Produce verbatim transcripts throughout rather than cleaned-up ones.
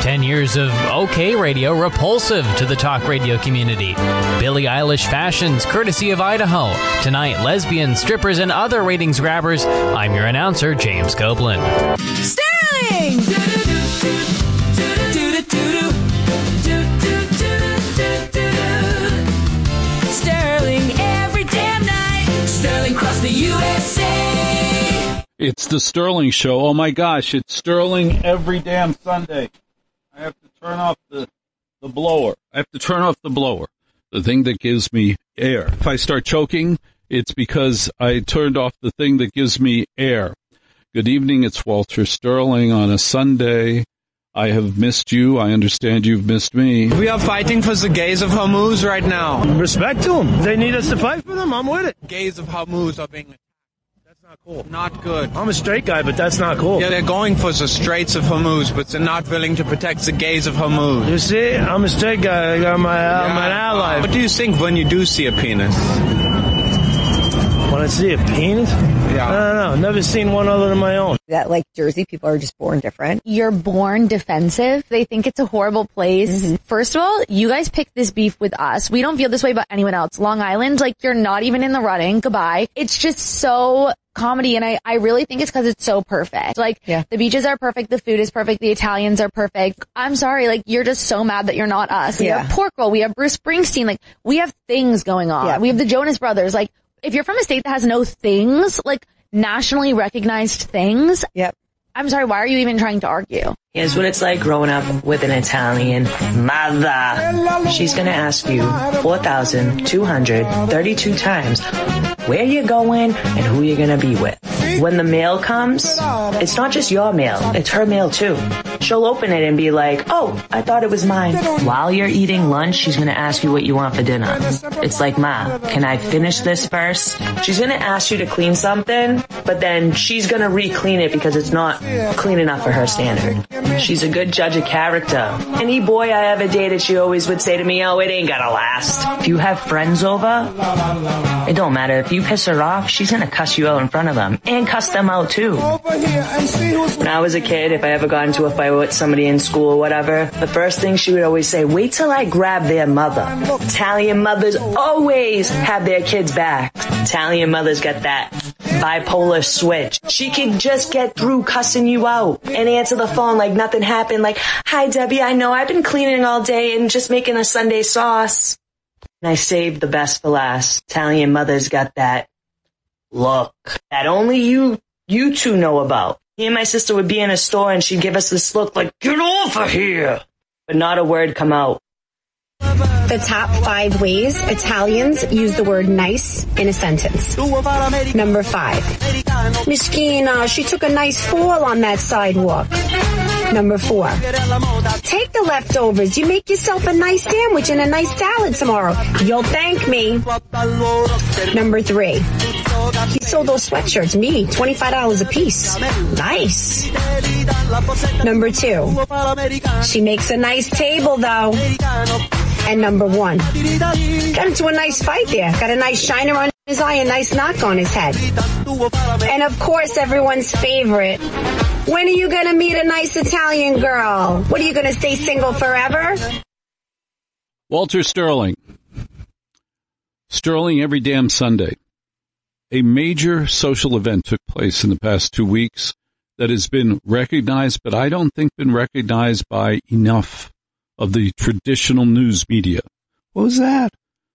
Ten years of okay radio repulsive to the talk radio community. Billie Eilish fashions courtesy of Idaho. Tonight, lesbians, strippers, and other ratings grabbers. I'm your announcer, James Copeland. Sterling! Sterling every damn night. Sterling across the U S A. It's the Sterling Show. Oh my gosh, it's Sterling every damn Sunday. I have to turn off the, the blower. I have to turn off the blower, the thing that gives me air. If I start choking, it's because I turned off the thing that gives me air. Good evening, it's Walter Sterling on a Sunday. I have missed you. I understand you've missed me. We are fighting for the gays of Hormuz right now. Respect to them. They need us to fight for them. I'm with it. Gays of Hormuz are being... Not cool. Not good. I'm a straight guy, but that's not cool. Yeah, they're going for the Straits of Hormuz, but they're not willing to protect the gays of Hormuz. You see, I'm a straight guy. I'm, my, I'm yeah. an ally. What do you think when you do see a penis? When I see a penis? Yeah. I don't know. Never seen one other than my own. That, like, Jersey people are just born different. You're born defensive. They think it's a horrible place. Mm-hmm. First of all, you guys picked this beef with us. We don't feel this way about anyone else. Long Island, like, you're not even in the running. Goodbye. It's just so... comedy, and I, I really think it's because it's so perfect. Like, yeah. The beaches are perfect, the food is perfect, the Italians are perfect. I'm sorry, like, you're just so mad that you're not us. We yeah. have Pork Roll, we have Bruce Springsteen, like, we have things going on. Yeah. We have the Jonas Brothers. Like, if you're from a state that has no things, like, nationally recognized things, yep. I'm sorry, why are you even trying to argue? Here's what it's like growing up with an Italian mother. She's going to ask you four thousand two hundred thirty-two times where you're going and who you're going to be with. When the mail comes, it's not just your mail, it's her mail too. She'll open it and be like, oh, I thought it was mine. While you're eating lunch, she's going to ask you what you want for dinner. It's like, Ma, can I finish this first? She's going to ask you to clean something, but then she's going to re-clean it because it's not clean enough for her standard. She's a good judge of character. Any boy I ever dated, she always would say to me, oh, it ain't gonna last. If you have friends over, it don't matter. If you piss her off, she's gonna cuss you out in front of them. And cuss them out too. When I was a kid, if I ever got into a fight with somebody in school or whatever, the first thing she would always say, wait till I grab their mother. Italian mothers always have their kids back. Italian mothers got that bipolar switch. She can just get through cussing you out and answer the phone like nothing happened. Like, hi, Debbie, I know I've been cleaning all day and just making a Sunday sauce. And I saved the best for last. Italian mothers got that look that only you, you two know about. Me and my sister would be in a store and she'd give us this look like, get over here. But not a word come out. The top five ways Italians use the word nice in a sentence. Number five. Miskina, she took a nice fall on that sidewalk. Number four. Take the leftovers. You make yourself a nice sandwich and a nice salad tomorrow. You'll thank me. Number three. He sold those sweatshirts, me, twenty-five dollars a piece. Nice. Number two. She makes a nice table, though. And number one. Got into a nice fight there. Got a nice shiner on his eye, a nice knock on his head. And of course, everyone's favorite. When are you going to meet a nice Italian girl? What are you going to stay single forever? Walter Sterling. Sterling every damn Sunday. A major social event took place in the past two weeks that has been recognized, but I don't think been recognized by enough of the traditional news media. What was that?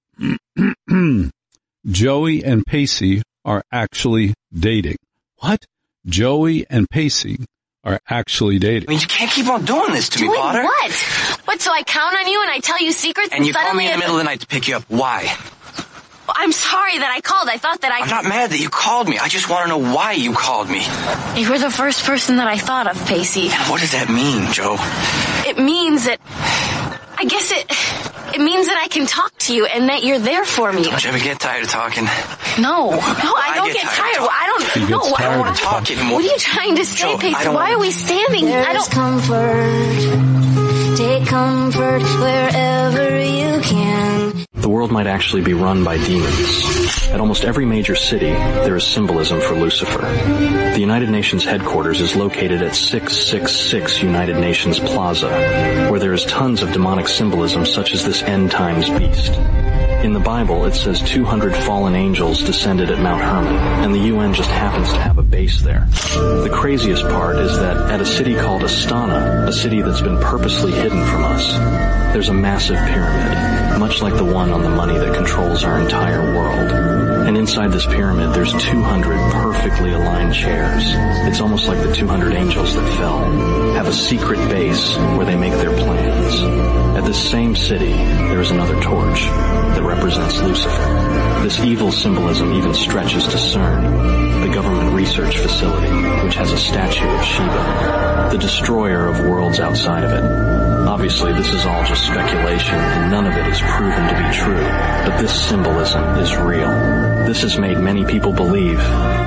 Joey and Pacey are actually dating. What? Joey and Pacey are actually dating. I mean, you can't keep on doing this to doing me, Potter. What? What, so I count on you and I tell you secrets? And you call me in the I... middle of the night to pick you up. Why? Well, I'm sorry that I called. I thought that I... I'm not mad that you called me. I just want to know why you called me. You were the first person that I thought of, Pacey. And what does that mean, Joe? It means that... I guess it... It means that I can talk to you and that you're there for me. Don't you ever get tired of talking? No. No, I don't I get, get tired. tired. Well, I don't... No, I don't want to talk anymore. What are you trying to say, Pacey? Why wanna... are we standing? There's I don't... comfort. Take comfort wherever you can. The the world might actually be run by demons. At almost every major city, there is symbolism for Lucifer. The United Nations headquarters is located at six six six United Nations Plaza, where there is tons of demonic symbolism such as this end times beast. In the Bible, it says two hundred fallen angels descended at Mount Hermon, and the U N just happens to have a base there. The craziest part is that at a city called Astana, a city that's been purposely hidden from us, there's a massive pyramid, much like the one on the money that controls our entire world. And inside this pyramid, there's two hundred perfectly aligned chairs. It's almost like the two hundred angels that fell have a secret base where they make their plans. At this same city, there is another torch that represents Lucifer. This evil symbolism even stretches to CERN, the government research facility, which has a statue of Shiva, the destroyer of worlds outside of it. Obviously, this is all just speculation, and none of it is proven to be true, but this symbolism is real. This has made many people believe.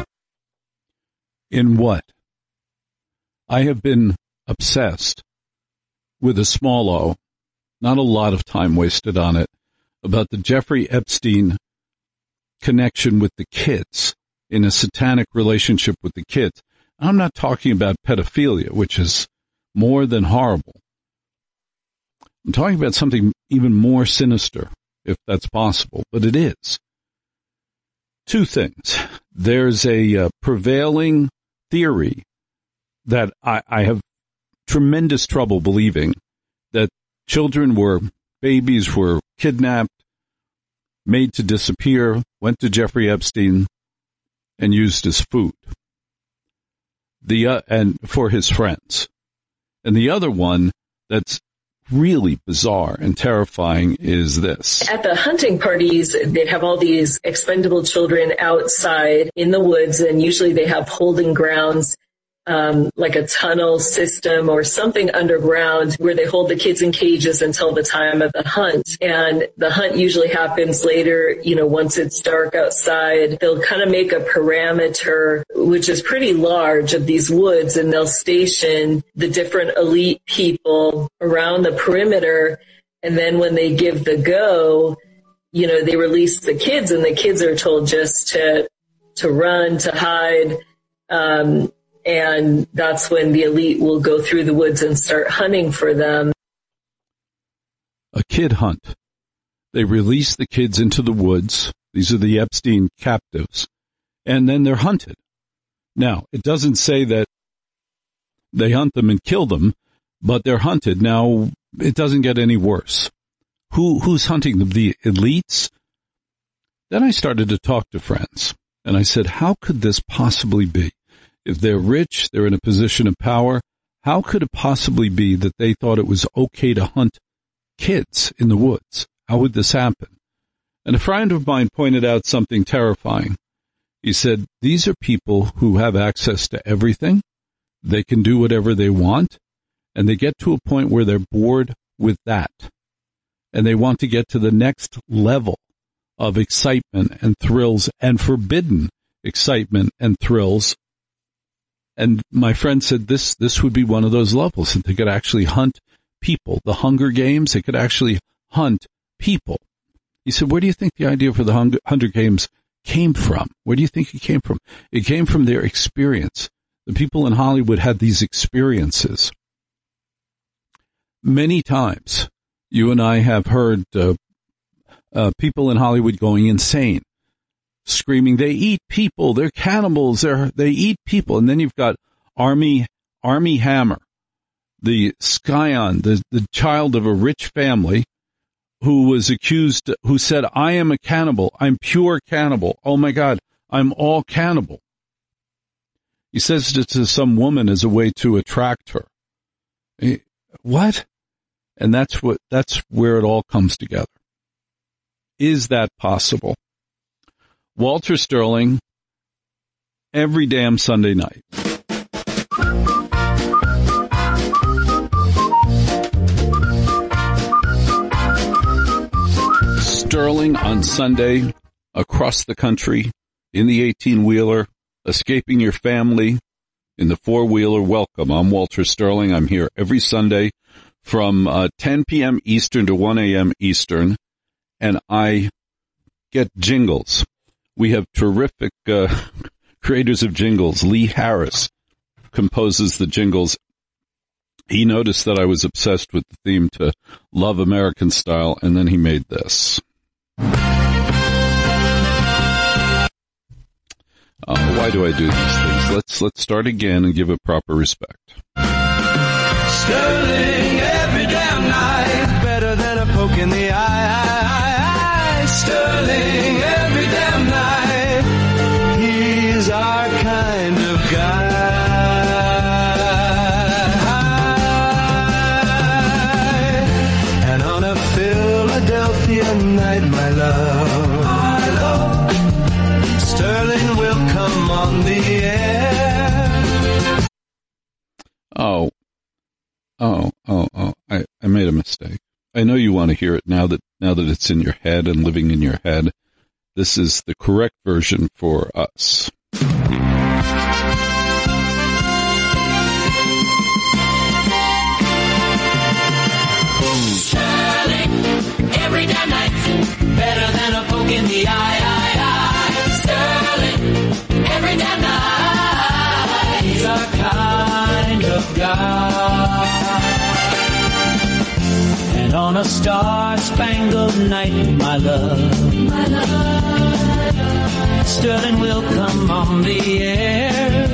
In what? I have been obsessed with a small o, not a lot of time wasted on it, about the Jeffrey Epstein connection with the kids, in a satanic relationship with the kids. I'm not talking about pedophilia, which is more than horrible. I'm talking about something even more sinister, if that's possible, but it is. Two things. There's a uh, prevailing theory that I, I have tremendous trouble believing, that children were, babies were kidnapped, made to disappear, went to Jeffrey Epstein, and used as food. The uh, and for his friends. And the other one that's really bizarre and terrifying is this. At the hunting parties, they'd have all these expendable children outside in the woods, and usually they have holding grounds, um, like a tunnel system or something underground where they hold the kids in cages until the time of the hunt. And the hunt usually happens later, you know, once it's dark outside. They'll kind of make a perimeter, which is pretty large, of these woods, and they'll station the different elite people around the perimeter. And then when they give the go, you know, they release the kids, and the kids are told just to, to run, to hide. Um, And that's when the elite will go through the woods and start hunting for them. A kid hunt. They release the kids into the woods. These are the Epstein captives. And then they're hunted. Now, it doesn't say that they hunt them and kill them, but they're hunted. Now, it doesn't get any worse. Who, who's hunting them? The elites? Then I started to talk to friends, and I said, how could this possibly be? If they're rich, they're in a position of power, how could it possibly be that they thought it was okay to hunt kids in the woods? How would this happen? And a friend of mine pointed out something terrifying. He said, these are people who have access to everything. They can do whatever they want, and they get to a point where they're bored with that. And they want to get to the next level of excitement and thrills, and forbidden excitement and thrills. And my friend said this, this would be one of those levels, that they could actually hunt people. The Hunger Games, they could actually hunt people. He said, where do you think the idea for the Hunger, Hunger Games came from? Where do you think it came from? It came from their experience. The people in Hollywood had these experiences. Many times, you and I have heard uh, uh, people in Hollywood going insane, screaming, they eat people, they're cannibals, they're, they eat people. And then you've got Army, Army Hammer, the scion, the, the child of a rich family, who was accused, who said, I am a cannibal, I'm pure cannibal, oh my God, I'm all cannibal. He says it to some woman as a way to attract her. What? And that's what, that's where it all comes together. Is that possible? Walter Sterling, every damn Sunday night. Sterling on Sunday, across the country, in the eighteen-wheeler, escaping your family, in the four-wheeler. Welcome. I'm Walter Sterling. I'm here every Sunday from uh, ten p.m. Eastern to one a.m. Eastern. and I get jingles. We have terrific uh, creators of jingles. Lee Harris composes the jingles. He noticed that I was obsessed with the theme to Love American Style, and then he made this. Uh, why do I do these things? Let's let's start again and give it proper respect. Sterling every damn night, better than a poke in the eye. Sterling every damn night, he's our kind of guy. And on a Philadelphia night, my love, my love, Sterling will come on the air. Oh, oh, oh, oh! I, I made a mistake. I know you want to hear it now that now that it's in your head and living in your head. This is the correct version for us. Sterling, every damn night, better than a poke in the eye. eye, eye. Sterling, every damn night, he's our kind of guy. And on a star-spangled night, my love, my love, Sterling will come on the air.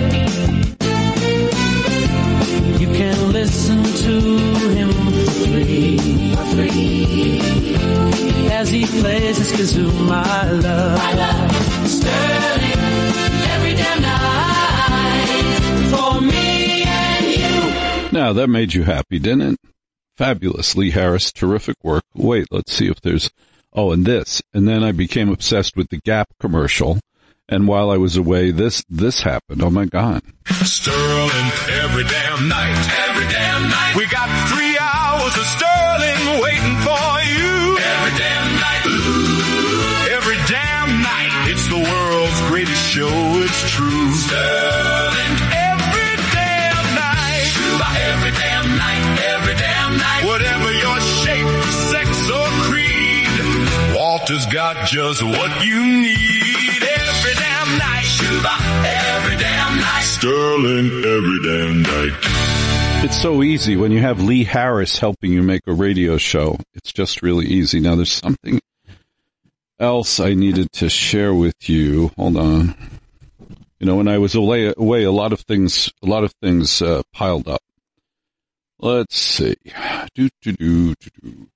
You can listen to him for free, for free, as he plays his kazoo, my love, my love. Sterling, every damn night, for me and you. Now, that made you happy, didn't it? Fabulous. Lee Harris, terrific work. Wait, let's see if there's... Oh, and this. And then I became obsessed with the Gap commercial. And while I was away, this this happened. Oh, my God. Sterling every damn night. Every damn night. We got three hours of Sterling waiting for you. Every damn night. Every damn night. It's the world's greatest show. It's true. Sterling every damn night. Every damn night. Every damn night. Whatever your shape, sex, or creed, Walter's got just what you need. Every damn night. Every damn night. Sterling every damn night. It's so easy when you have Lee Harris helping you make a radio show. It's just really easy. Now, there's something else I needed to share with you. Hold on. You know, when I was away, away a lot of things, a lot of things uh, piled up. Let's see. Do, do, do, do, do.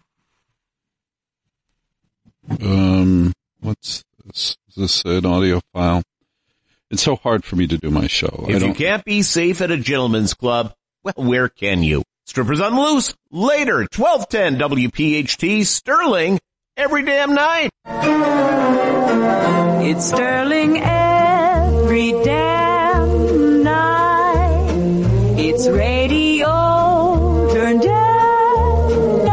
Um, what's this? Is this an audio file? It's so hard for me to do my show. If I don't... you can't be safe at a gentleman's club, well, where can you? Strippers on the Loose, later, twelve ten W P H T, Sterling, every damn night. It's Sterling every damn night. It's radio turned every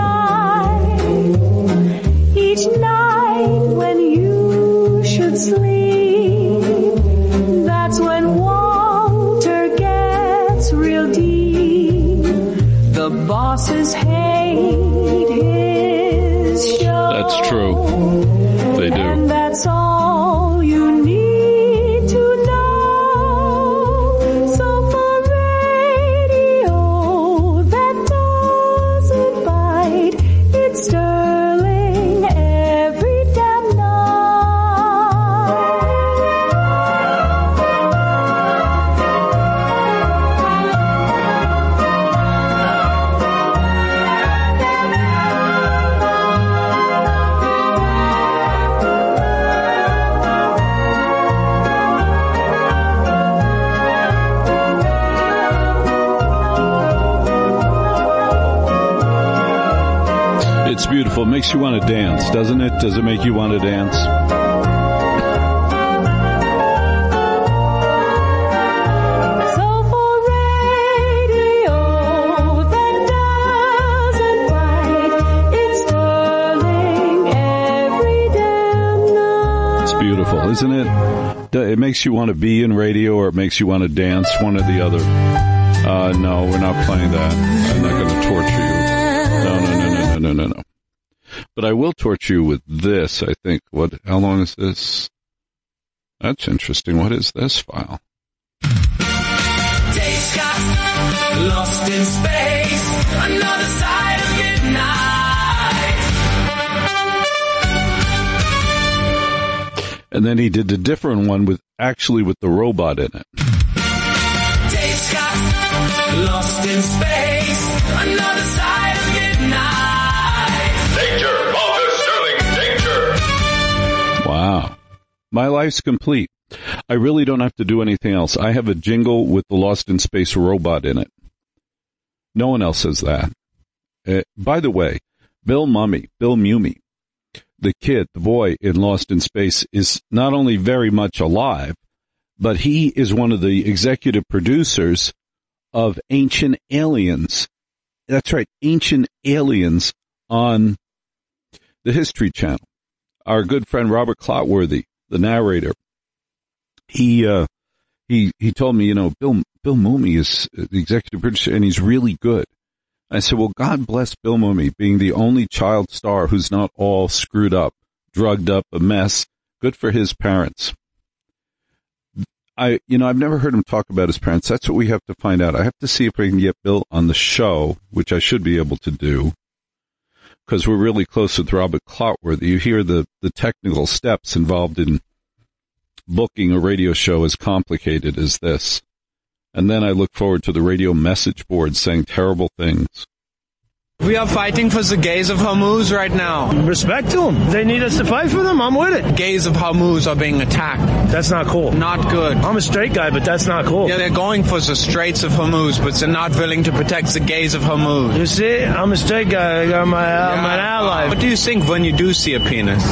night. Each night when you should sleep, that's when Walter gets real deep. The bosses hate his show. That's true. They do. And that's all you need to know. So for radio that doesn't bite, it's Sterling every damn It's beautiful. It makes you want to dance, doesn't it? Does it make you want to dance? So for radio that doesn't bite, it's Sterling every damn night. It's beautiful, isn't it? It makes you want to be in radio or it makes you want to dance, one or the other. Uh, no, we're not playing that. I'm not going to torture you. No, no, no, no, no, no, no. But I will torture you with this, I think. What? How long is this? That's interesting. What is this file? Dave Scott, lost in space, another side of midnight. And then he did a different one with actually with the robot in it. Dave Scott, lost in space, another side of midnight. Danger, Walter Sterling, danger. Wow. My life's complete. I really don't have to do anything else. I have a jingle with the Lost in Space robot in it. No one else has that. Uh, by the way, Bill Mummy, Bill Mumy, the kid, the boy in Lost in Space, is not only very much alive, but he is one of the executive producers of Ancient Aliens. That's right, Ancient Aliens on the History Channel. Our good friend Robert Clotworthy, the narrator, he uh, he he told me, you know, Bill Bill Mumy is the executive producer, and he's really good. I said, well, God bless Bill Mumy, being the only child star who's not all screwed up, drugged up, a mess. Good for his parents. I, you know, I've never heard him talk about his parents. That's what we have to find out. I have to see if I can get Bill on the show, which I should be able to do, because we're really close with Robert Clotworthy. You hear the, the technical steps involved in booking a radio show as complicated as this. And then I look forward to the radio message board saying terrible things. We are fighting for the gays of Hormuz right now. Respect to them. They need us to fight for them. I'm with it. Gays of Hormuz are being attacked. That's not cool. Not good. I'm a straight guy, but that's not cool. Yeah, they're going for the Straits of Hormuz, but they're not willing to protect the gays of Hormuz. You see, I'm a straight guy. I got my, uh, yeah. my ally. What do you think when you do see a penis?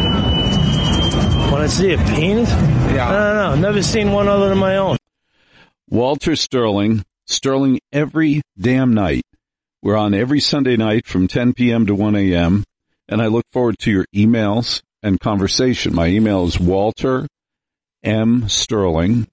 When I see a penis? Yeah. I don't know. Never seen one other than my own. Walter Sterling, Sterling every damn night. We're on every Sunday night from ten p.m. to one a.m., and I look forward to your emails and conversation. My email is Walter M. Sterling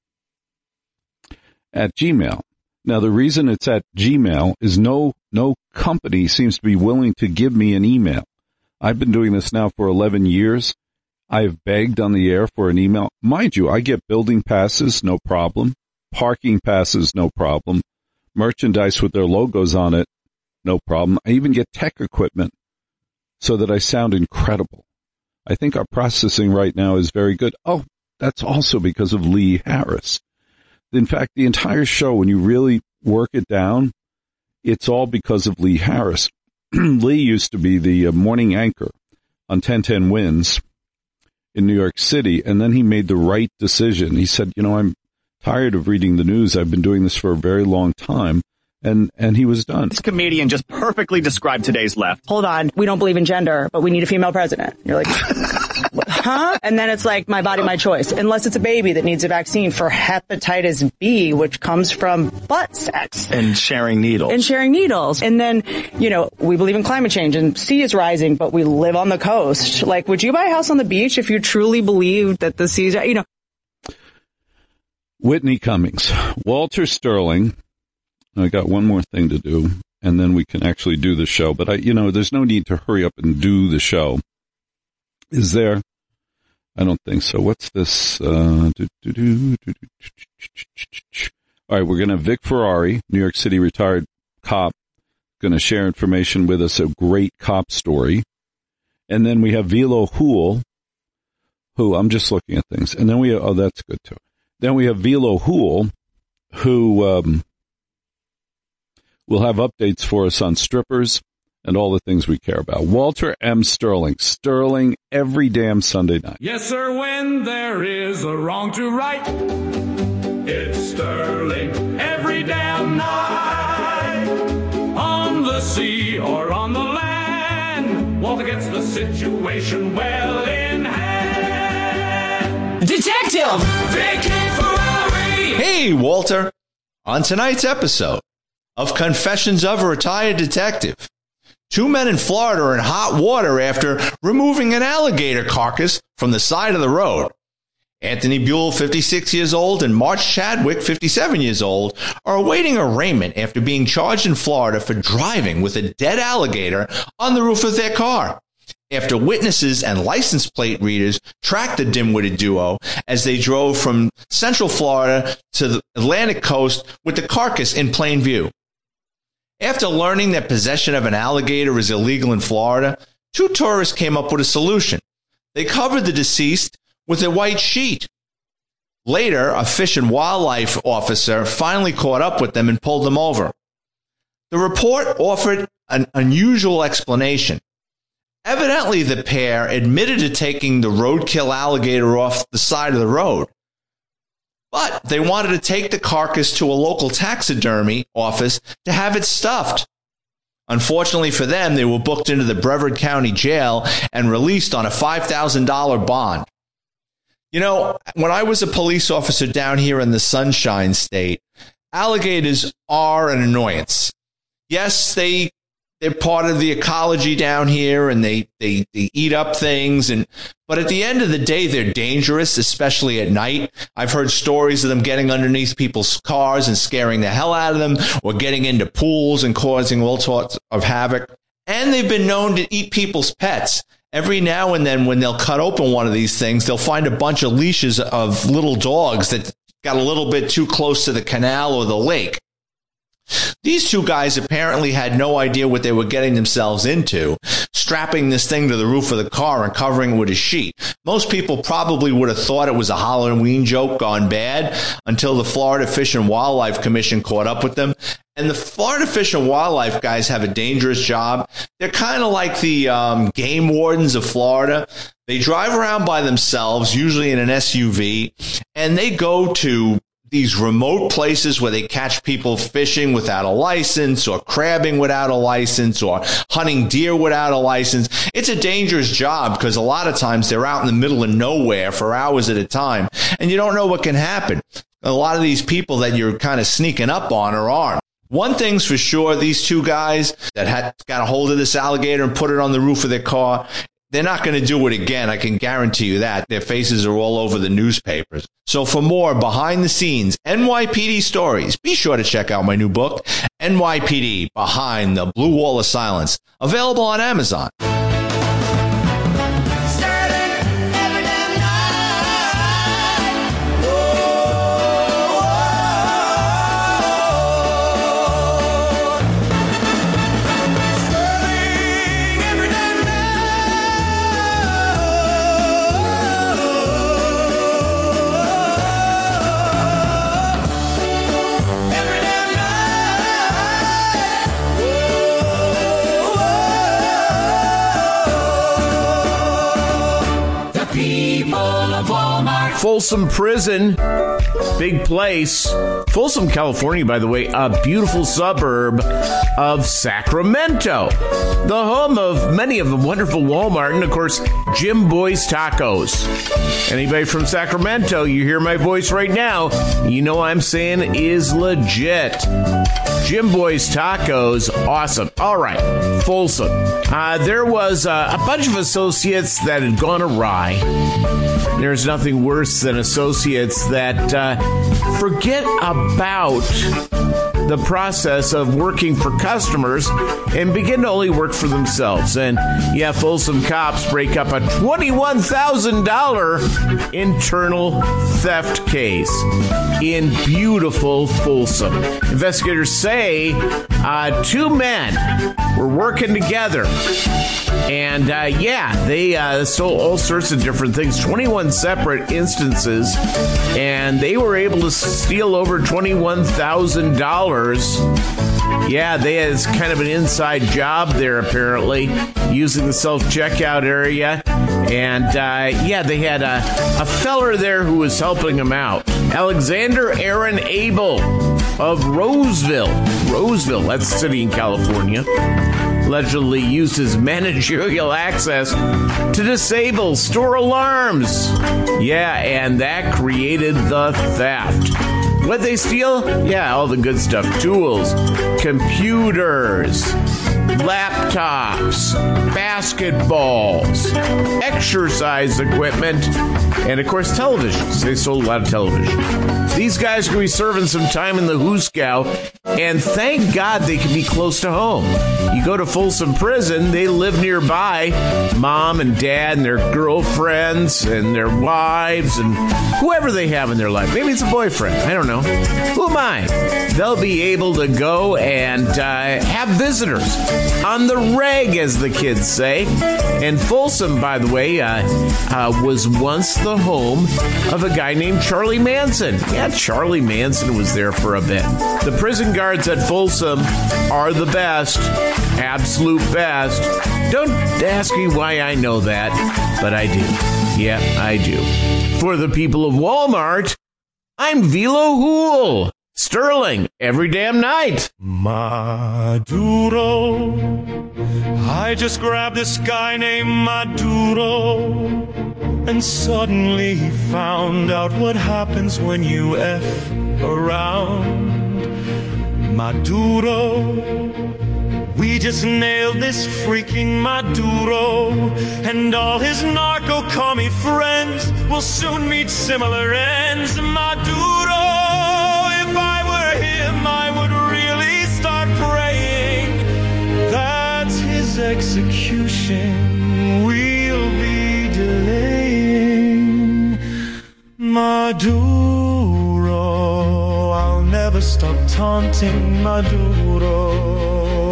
at Gmail. Now, the reason it's at Gmail is no no company seems to be willing to give me an email. I've been doing this now for eleven years. I've begged on the air for an email. Mind you, I get building passes, no problem. Parking passes, no problem. Merchandise with their logos on it, no problem. I even get tech equipment so that I sound incredible. I think our processing right now is very good. Oh, that's also because of Lee Harris. In fact, the entire show, when you really work it down, it's all because of Lee Harris. Lee used to be the uh, morning anchor on ten ten Wins in New York City, and then he made the right decision. He said, you know, I'm tired of reading the news. I've been doing this for a very long time. And, and he was done. This comedian just perfectly described today's left. Hold on. We don't believe in gender, but we need a female president. You're like, huh? And then it's like, my body, my choice. Unless it's a baby that needs a vaccine for hepatitis B, which comes from butt sex. And sharing needles. And sharing needles. And then, you know, we believe in climate change and sea is rising, but we live on the coast. Like, would you buy a house on the beach if you truly believed that the seas, you know? Whitney Cummings, Walter Sterling. I got one more thing to do, and then we can actually do the show. But I, you know, there's no need to hurry up and do the show. Is there? I don't think so. What's this? Uh, do, do, do, do, do. All right, we're going to have Vic Ferrari, New York City retired cop, going to share information with us, a great cop story. And then we have Vilo Hool, who I'm just looking at things. And then we have, oh, that's good too. Then we have Vilo Hool, who um, will have updates for us on strippers and all the things we care about. Walter M. Sterling. Sterling every damn Sunday night. Yes, sir, when there is a wrong to right, it's Sterling every damn night. On the sea or on the land, Walter gets the situation well in hand. Detective Vic Ferrari! Hey, Walter. On tonight's episode of Confessions of a Retired Detective, two men in Florida are in hot water after removing an alligator carcass from the side of the road. Anthony Buell, fifty-six years old, and March Chadwick, fifty-seven years old, are awaiting arraignment after being charged in Florida for driving with a dead alligator on the roof of their car. after witnesses and license plate readers tracked the dim-witted duo as they drove from Central Florida to the Atlantic coast with the carcass in plain view. After learning that possession of an alligator is illegal in Florida, two tourists came up with a solution. They covered the deceased with a white sheet. Later, a fish and wildlife officer finally caught up with them and pulled them over. The report offered an unusual explanation. Evidently, the pair admitted to taking the roadkill alligator off the side of the road, but they wanted to take the carcass to a local taxidermy office to have it stuffed. Unfortunately for them, they were booked into the Brevard County Jail and released on a five thousand dollars bond. You know, when I was a police officer down here in the Sunshine State, alligators are an annoyance. Yes, they, they're part of the ecology down here, and they, they, they eat up things. And but at the end of the day, they're dangerous, especially at night. I've heard stories of them getting underneath people's cars and scaring the hell out of them, or getting into pools and causing all sorts of havoc. And they've been known to eat people's pets. Every now and then, when they'll cut open one of these things, they'll find a bunch of leashes of little dogs that got a little bit too close to the canal or the lake. These two guys apparently had no idea what they were getting themselves into, strapping this thing to the roof of the car and covering it with a sheet. Most people probably would have thought it was a Halloween joke gone bad until the Florida Fish and Wildlife Commission caught up with them. And the Florida Fish and Wildlife guys have a dangerous job. They're kind of like the um, game wardens of Florida. They drive around by themselves, usually in an S U V, and they go to these remote places where they catch people fishing without a license, or crabbing without a license, or hunting deer without a license. It's a dangerous job because a lot of times they're out in the middle of nowhere for hours at a time, and you don't know what can happen. A lot of these people that you're kind of sneaking up on are armed. One thing's for sure, these two guys that had got a hold of this alligator and put it on the roof of their car, they're not going to do it again. I can guarantee you that. Their faces are all over the newspapers. So for more behind the scenes N Y P D stories, be sure to check out my new book, N Y P D Behind the Blue Wall of Silence, available on Amazon. Folsom Prison, big place. Folsom, California, by the way, a beautiful suburb of Sacramento, the home of many of the wonderful Walmart and, of course, Jim Boy's Tacos. Anybody from Sacramento, you hear my voice right now, you know I'm saying is legit. Jim Boy's Tacos, awesome. All right, Folsom. Uh, there was uh, a bunch of associates that had gone awry. There's nothing worse than associates that uh, forget about the process of working for customers and begin to only work for themselves. And yeah, Folsom cops break up a twenty-one thousand dollars internal theft case in beautiful Folsom. Investigators say uh, two men were working together. And, uh, yeah, they uh, stole all sorts of different things, twenty-one separate instances, and they were able to steal over twenty-one thousand dollars. Yeah, they had kind of an inside job there, apparently, using the self-checkout area. And, uh, yeah, they had a, a feller there who was helping them out. Alexander Aaron Abel of Roseville. Roseville, that's a city in California. Allegedly used his managerial access to disable store alarms. Yeah, and that created the theft. What'd they steal? Yeah, all the good stuff. Tools, computers, laptops, basketballs, exercise equipment, and, of course, televisions. They sold a lot of television. These guys are going to be serving some time in the Hooskow, and thank God they can be close to home. You go to Folsom Prison, they live nearby. Mom and dad and their girlfriends and their wives and whoever they have in their life. Maybe it's a boyfriend. I don't know. Who am I? They'll be able to go and uh, have visitors on the reg, as the kids say. And Folsom, by the way, uh, uh, was once the home of a guy named Charlie Manson. Yeah, Charlie Manson was there for a bit. The prison guards at Folsom are the best, absolute best. Don't ask me why I know that, but I do. Yeah, I do. For the people of Walmart, I'm Velo Hool. Sterling, every damn night. Maduro, I just grabbed this guy named Maduro, and suddenly he found out what happens when you F around. Maduro, we just nailed this freaking Maduro, and all his narco-commie friends will soon meet similar ends. Maduro, if I were him, I would really start praying that his execution we'll be delaying. Maduro, I'll never stop taunting Maduro.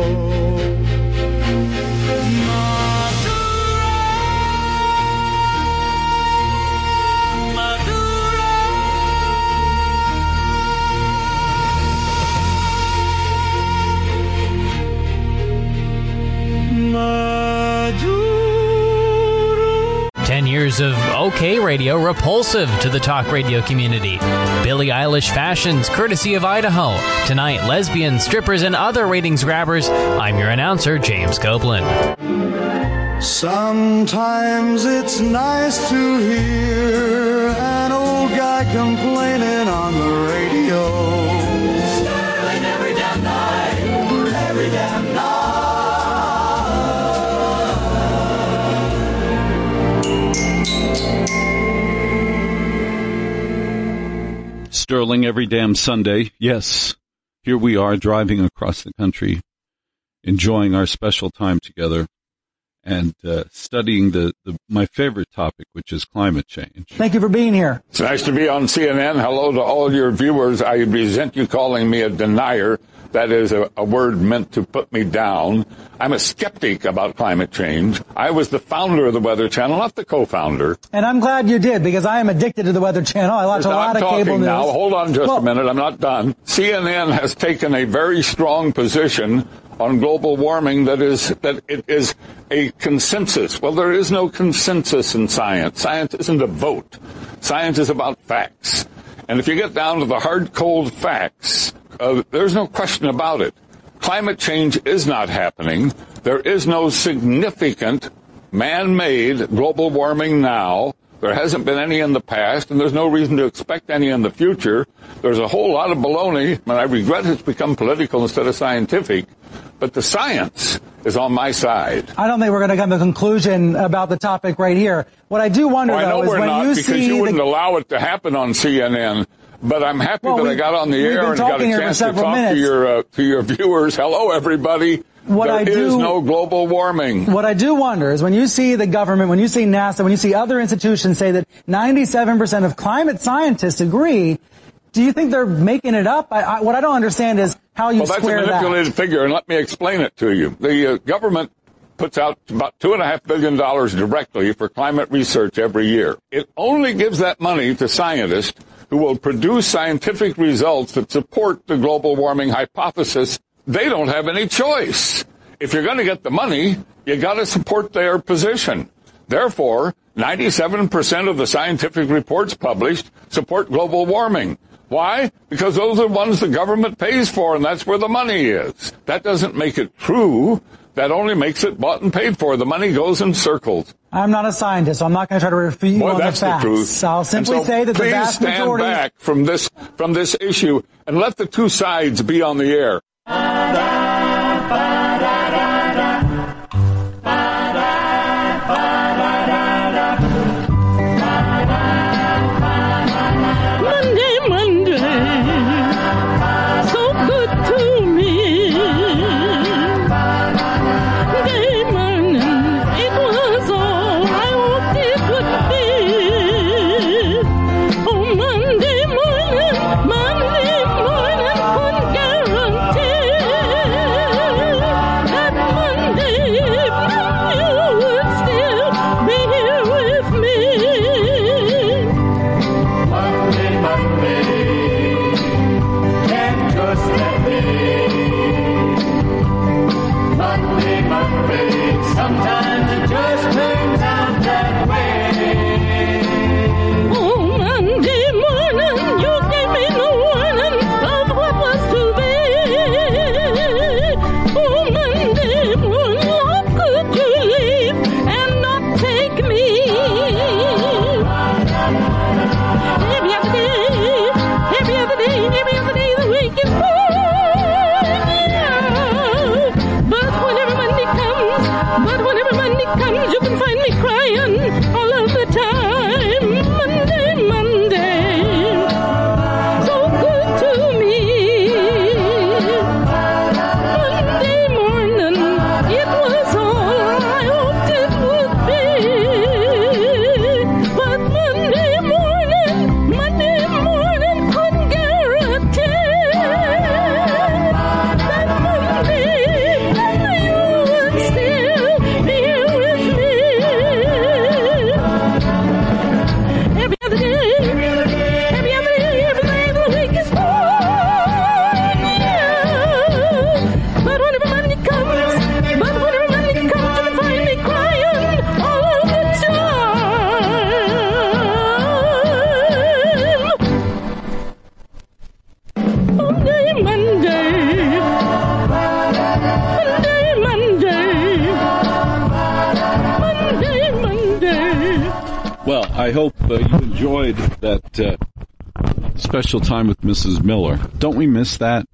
Ten years of OK Radio repulsive to the talk radio community. Billie Eilish fashions, courtesy of Idaho. Tonight, lesbians, strippers, and other ratings grabbers. I'm your announcer, James Copeland. Sometimes it's nice to hear an old guy complaining on the radio. Sterling every damn night, every damn night. Sterling every damn Sunday. Yes, here we are driving across the country, enjoying our special time together, and uh, studying the, the my favorite topic, which is climate change. Thank you for being here. It's nice to be on C N N. Hello to all your viewers. I resent you calling me a denier. That is a, a word meant to put me down. I'm a skeptic about climate change. I was the founder of the Weather Channel, not the co-founder. And I'm glad you did, because I am addicted to the Weather Channel. I watch a lot I'm of cable news. Now, hold on just well, a minute. I'm not done. C N N has taken a very strong position on global warming that is that it is a consensus. Well, there is no consensus in science. Science isn't a vote. Science is about facts. And if you get down to the hard, cold facts, uh, there's no question about it. Climate change is not happening. There is no significant man-made global warming now. There hasn't been any in the past, and there's no reason to expect any in the future. There's a whole lot of baloney, and I regret it's become political instead of scientific, but the science is on my side. I don't think we're going to come to a conclusion about the topic right here. What I do wonder, well, though, is when you not, see... because you wouldn't the... allow it to happen on C N N. But I'm happy well, that we, I got on the air and got a chance to talk minutes. to your uh, to your viewers. Hello, everybody. What there I do, is no global warming. What I do wonder is when you see the government, when you see NASA, when you see other institutions say that ninety-seven percent of climate scientists agree, do you think they're making it up? I, I, what I don't understand is how you well, square that. Well, that's a manipulated that. figure, and let me explain it to you. The uh, government puts out about two and a half billion dollars directly for climate research every year. It only gives that money to scientists who will produce scientific results that support the global warming hypothesis. They don't have any choice. If you're going to get the money, you got to support their position. Therefore, ninety-seven percent of the scientific reports published support global warming. Why? Because those are the ones the government pays for, and that's where the money is. That doesn't make it true. That only makes it bought and paid for. The money goes in circles. I'm not a scientist, so I'm not going to try to refute you Boy, on that's the facts. The truth. I'll simply so say that the vast stand majority... back from this from this issue and let the two sides be on the air. Monday. Sometimes it just turns out that way. Oh, Monday morning, you gave me no warning of what was to be. Oh, Monday morning, how could you leave and not take me? Every other day, every other day, every other day the week is gone. Yeah. But whenever Monday comes, but whenever Monday comes, you can find me crying all of the time. Monday, Monday, so good to me. Monday morning, it was all I hoped it would be. But Monday morning, Monday morning couldn't guarantee that Monday, you would still be here with me. Every other day, every other day, every other day, every day the week is gone. Yeah. But whenever Monday comes, but whenever Monday comes, you can find me crying all of the time. Monday, Monday, Monday, Monday, Monday, Monday. Well, I hope uh, you enjoyed that uh, special time with Missus Miller. Don't we miss that?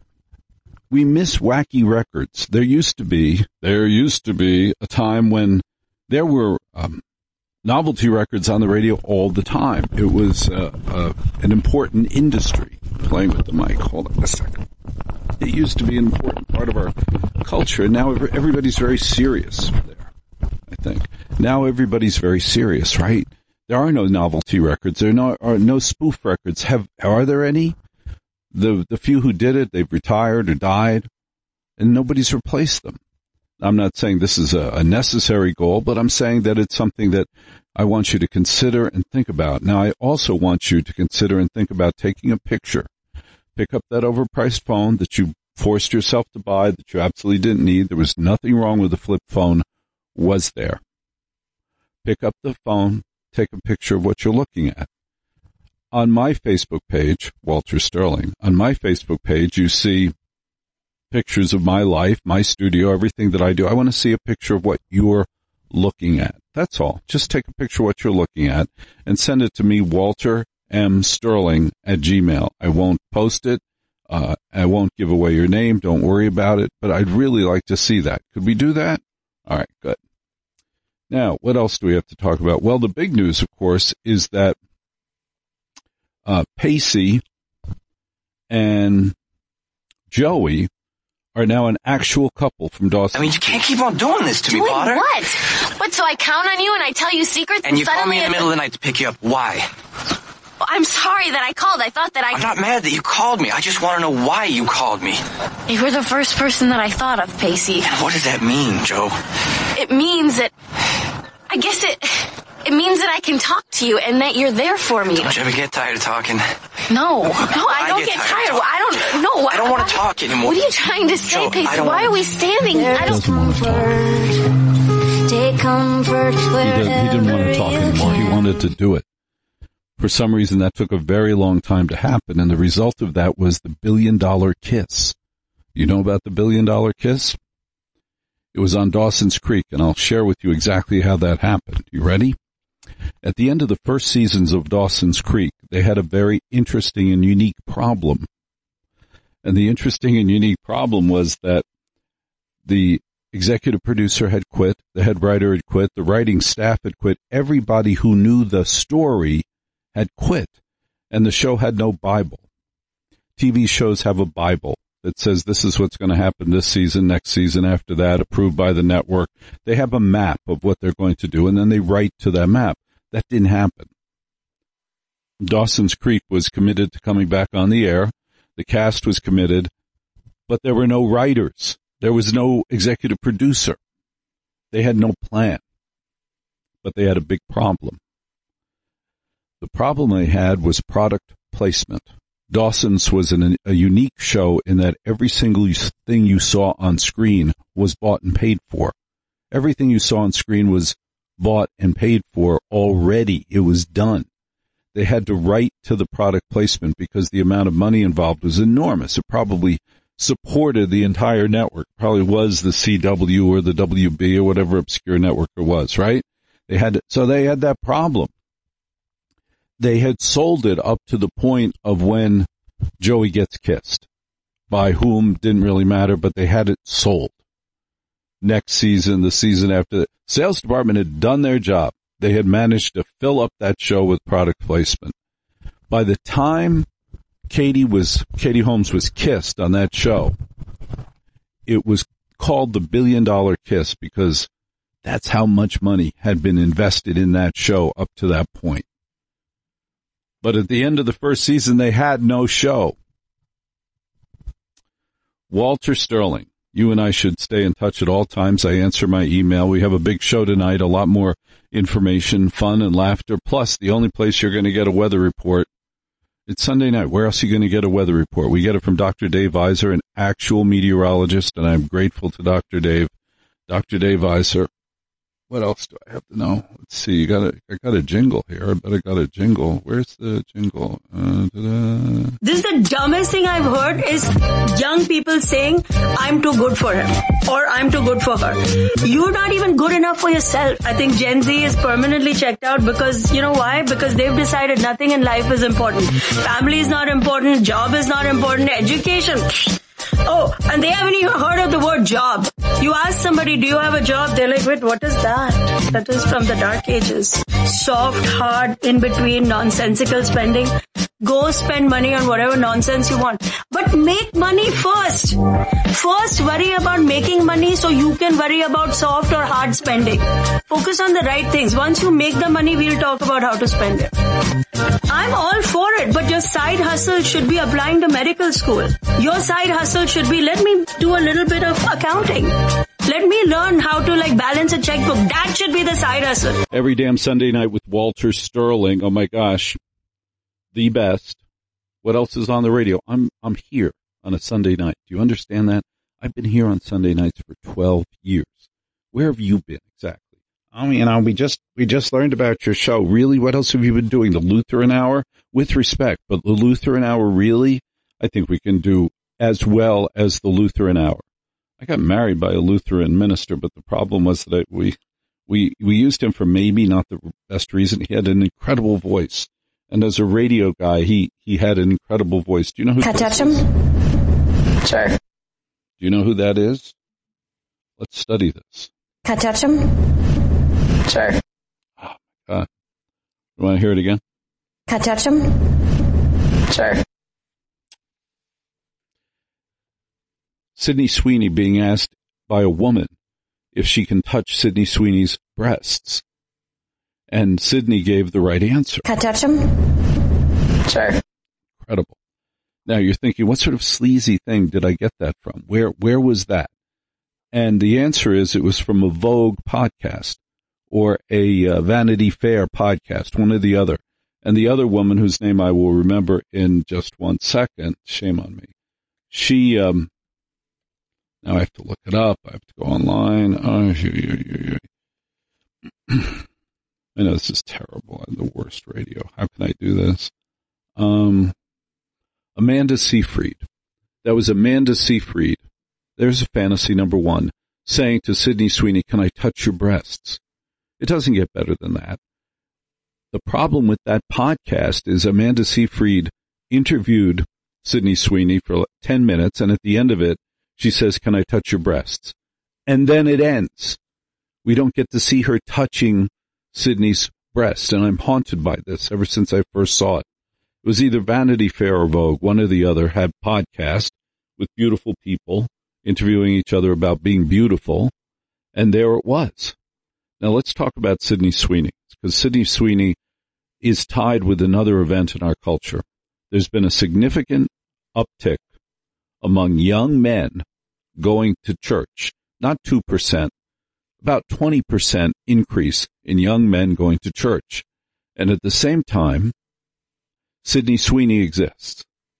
We miss wacky records. There used to be, there used to be a time when there were um, novelty records on the radio all the time. It was uh, uh, an important industry. Playing with the mic. Hold on a second. It used to be an important part of our culture, and now everybody's very serious there, I think. Now everybody's very serious, right? There are no novelty records. There are no, are no spoof records. Have Are there any? The the few who did it, they've retired or died, and nobody's replaced them. I'm not saying this is a, a necessary goal, but I'm saying that it's something that I want you to consider and think about. Now, I also want you to consider and think about taking a picture. Pick up that overpriced phone that you forced yourself to buy, that you absolutely didn't need. There was nothing wrong with the flip phone, was there. Pick up the phone, take a picture of what you're looking at. On my Facebook page, Walter Sterling, on my Facebook page, you see pictures of my life, my studio, everything that I do. I want to see a picture of what you're looking at. That's all. Just take a picture of what you're looking at and send it to me, Walter M. Sterling at Gmail. I won't post it. Uh, I won't give away your name. Don't worry about it. But I'd really like to see that. Could we do that? All right, good. Now, what else do we have to talk about? Well, the big news, of course, is that uh, Pacey and Joey are now an actual couple from Dawson. I mean, you can't keep on doing this to doing me, Potter. What? What, so I count on you and I tell you secrets and, and you call suddenly me in the middle of the night to pick you up. Why? Well, I'm sorry that I called. I thought that I... I'm not mad that you called me. I just want to know why you called me. You were the first person that I thought of, Pacey. And what does that mean, Joe? It means that... I guess it... It means that I can talk to you and that you're there for me. Don't you ever get tired of talking? No. No, I don't I get, get tired. tired. I don't... No. I don't want to talk anymore. What are you trying to say, Joe, Pacey? Why wanna... are we standing here? I don't... want to talk. Take comfort he, did, he didn't want to talk anymore. He wanted to do it. For some reason, that took a very long time to happen, and the result of that was the billion-dollar kiss. You know about the billion-dollar kiss? It was on Dawson's Creek, and I'll share with you exactly how that happened. You ready? At the end of the first seasons of Dawson's Creek, they had a very interesting and unique problem. And the interesting and unique problem was that the executive producer had quit, the head writer had quit, the writing staff had quit, everybody who knew the story had quit, and the show had no Bible. T V shows have a Bible that says this is what's going to happen this season, next season, after that, approved by the network. They have a map of what they're going to do, and then they write to that map. That didn't happen. Dawson's Creek was committed to coming back on the air. The cast was committed, but there were no writers. There was no executive producer. They had no plan, but they had a big problem. The problem they had was product placement. Dawson's was an, a unique show in that every single thing you saw on screen was bought and paid for. Everything you saw on screen was bought and paid for already. It was done. They had to write to the product placement because the amount of money involved was enormous. It probably supported the entire network. Probably was the C W or the W B or whatever obscure network it was, right? They had, so they had that problem. They had sold it up to the point of when Joey Gets Kissed. By whom didn't really matter, but they had it sold. Next season, the season after, the sales department had done their job. They had managed to fill up that show with product placement. By the time Katie was, Katie Holmes was kissed on that show, it was called the Billion Dollar Kiss because that's how much money had been invested in that show up to that point. But at the end of the first season, they had no show. Walter Sterling, you and I should stay in touch at all times. I answer my email. We have a big show tonight, a lot more information, fun, and laughter. Plus, the only place you're going to get a weather report, it's Sunday night. Where else are you going to get a weather report? We get it from Doctor Dave Weiser, an actual meteorologist, and I'm grateful to Doctor Dave. Doctor Dave Weiser. What else do I have to know? Let's see. You got a, I got a jingle here. I bet I got a jingle. Where's the jingle? Uh, da-da. This is the dumbest thing I've heard is young people saying, I'm too good for him or I'm too good for her. You're not even good enough for yourself. I think Gen Z is permanently checked out because, you know why? Because they've decided nothing in life is important. Family is not important. Job is not important. Education. Oh, and they haven't even heard of the word job. You ask somebody, do you have a job? They're like, wait, what is that? That is from the dark ages. Soft, hard, in between, nonsensical spending. Go spend money on whatever nonsense you want. But make money first. First, worry about making money so you can worry about soft or hard spending. Focus on the right things. Once you make the money, we'll talk about how to spend it. I'm all for it, but your side hustle should be applying to medical school. Your side hustle should be, let me do a little bit of accounting. Let me learn how to like balance a checkbook. That should be the side hustle. Every damn Sunday night with Walter Sterling. Oh my gosh. The best. What else is on the radio? I'm, I'm here on a Sunday night. Do you understand that? I've been here on Sunday nights for twelve years. Where have you been exactly? Oh, you know, we just, we just learned about your show. Really? What else have you been doing? The Lutheran Hour? With respect, but the Lutheran Hour, really? I think we can do as well as the Lutheran Hour. I got married by a Lutheran minister, but the problem was that we, we, we used him for maybe not the best reason. He had an incredible voice. And as a radio guy, he, he had an incredible voice. Do you know who that is? Sure. Do you know who that is? Let's study this. Catechism? Sure. Oh, my God. You want to hear it again? Catechism? Sure. Sydney Sweeney being asked by a woman if she can touch Sydney Sweeney's breasts. And Sydney gave the right answer. Catechism? Sure. Incredible. Now you're thinking, what sort of sleazy thing did I get that from? Where, where was that? And the answer is it was from a Vogue podcast or a uh, Vanity Fair podcast, one or the other. And the other woman, whose name I will remember in just one second, shame on me, she, um, now I have to look it up. I have to go online. Oh, I know this is terrible. I'm the worst radio. How can I do this? Um, Amanda Seyfried. That was Amanda Seyfried. There's a fantasy number one, saying to Sydney Sweeney, can I touch your breasts? It doesn't get better than that. The problem with that podcast is Amanda Seyfried interviewed Sydney Sweeney for ten minutes, and at the end of it, she says, can I touch your breasts? And then it ends. We don't get to see her touching Sydney's breast, and I'm haunted by this ever since I first saw it. It was either Vanity Fair or Vogue, one or the other, had podcasts with beautiful people interviewing each other about being beautiful, and there it was. Now let's talk about Sydney Sweeney, because Sydney Sweeney is tied with another event in our culture. There's been a significant uptick among young men going to church, not two percent, about twenty percent increase in young men going to church. And at the same time, Sydney Sweeney exists.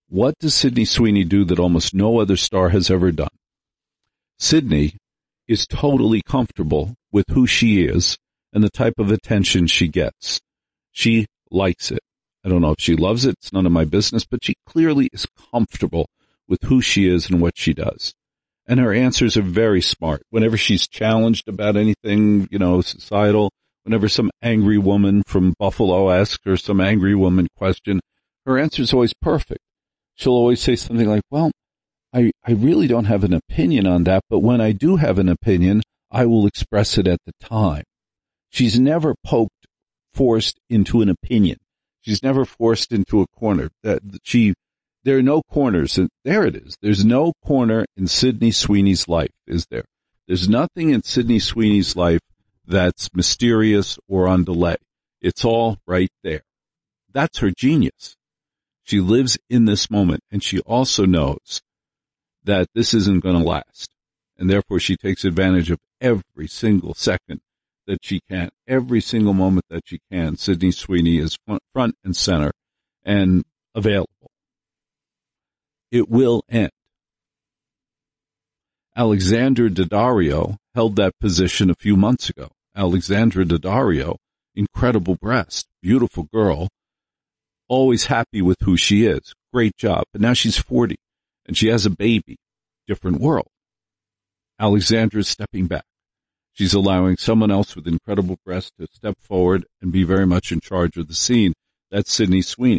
What does Sydney Sweeney do that almost no other star has ever done? Sydney is totally comfortable with who she is and the type of attention she gets. She likes it. I don't know if she loves it. It's none of my business, but she clearly is comfortable with who she is and what she does. And her answers are very smart. Whenever she's challenged about anything, you know, societal, whenever some angry woman from Buffalo asks her some angry woman question, her answer is always perfect. She'll always say something like, well, I, I really don't have an opinion on that, but when I do have an opinion, I will express it at the time. She's never poked, forced into an opinion. She's never forced into a corner. That she, there are no corners. And there it is. There's no corner in Sydney Sweeney's life, is there? There's nothing in Sydney Sweeney's life that's mysterious or on delay. It's all right there. That's her genius. She lives in this moment, and she also knows that this isn't going to last. And therefore, she takes advantage of every single second that she can, every single moment that she can. Sydney Sweeney is front and center and available. It will end. Alexandra Daddario held that position a few months ago. Alexandra Daddario, incredible breast, beautiful girl, always happy with who she is. Great job. But now she's forty and she has a baby. Different world. Alexandra is stepping back. She's allowing someone else with incredible breasts to step forward and be very much in charge of the scene. That's Sydney Sweeney.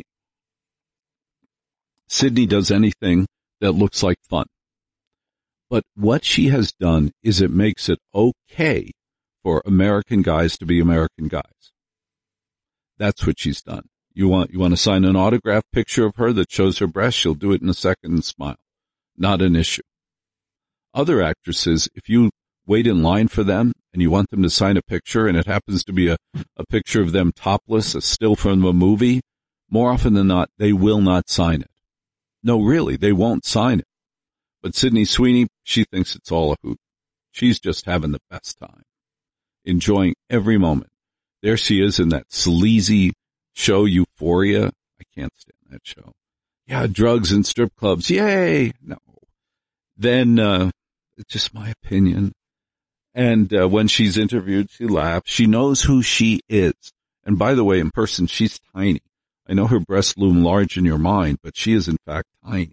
Sydney does anything that looks like fun. But what she has done is it makes it okay for American guys to be American guys. That's what she's done. You want, you want to sign an autograph picture of her that shows her breast, she'll do it in a second and smile. Not an issue. Other actresses, if you wait in line for them and you want them to sign a picture and it happens to be a, a picture of them topless, a still from a movie, more often than not, they will not sign it. No, really, they won't sign it. But Sydney Sweeney, she thinks it's all a hoot. She's just having the best time, enjoying every moment. There she is in that sleazy show Euphoria. I can't stand that show. Yeah, drugs and strip clubs. Yay! No. Then, uh, it's just my opinion. And uh, when she's interviewed, she laughs. She knows who she is. And by the way, in person, she's tiny. I know her breasts loom large in your mind, but she is in fact tiny.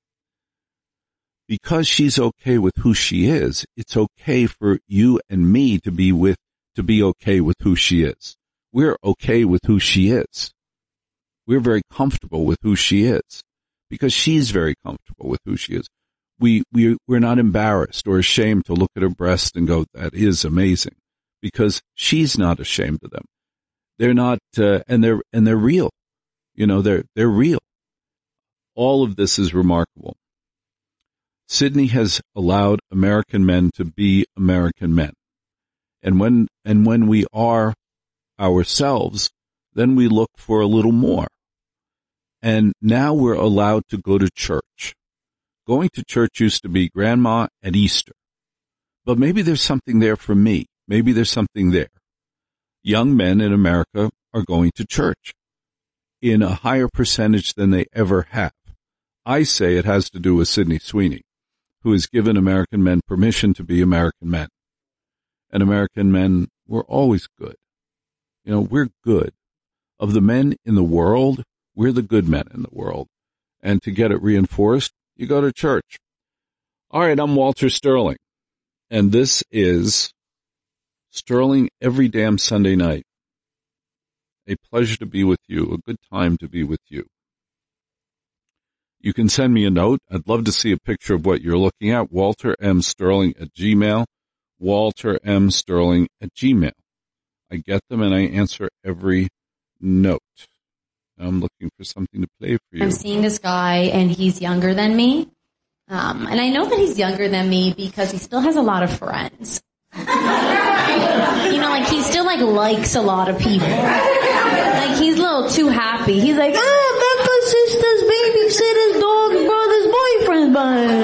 Because she's okay with who she is, it's okay for you and me to be with, to be okay with who she is. We're okay with who she is. We're very comfortable with who she is because she's very comfortable with who she is. We, we, we're not embarrassed or ashamed to look at her breast and go, that is amazing, because she's not ashamed of them. They're not, uh, and they're, and they're real. You know, they're, they're real. All of this is remarkable. Sydney has allowed American men to be American men. And when, and when we are ourselves, then we look for a little more. And now we're allowed to go to church. Going to church used to be grandma at Easter. But maybe there's something there for me. Maybe there's something there. Young men in America are going to church in a higher percentage than they ever have. I say it has to do with Sydney Sweeney, who has given American men permission to be American men. And American men were always good. You know, we're good. Of the men in the world, we're the good men in the world. And to get it reinforced, you go to church. All right, I'm Walter Sterling, and this is Sterling every damn Sunday night. A pleasure to be with you, a good time to be with you. You can send me a note. I'd love to see a picture of what you're looking at. Walter M. Sterling at Gmail. Walter M. Sterling at Gmail. I get them and I answer every note. I'm looking for something to play for you. I'm seeing this guy, and he's younger than me. Um, and I know that he's younger than me because he still has a lot of friends. You know, like, he still, like, likes a lot of people. Like, he's a little too happy. He's like, ah, Becca's sister's babysitter's dog's brother's boyfriend's buying.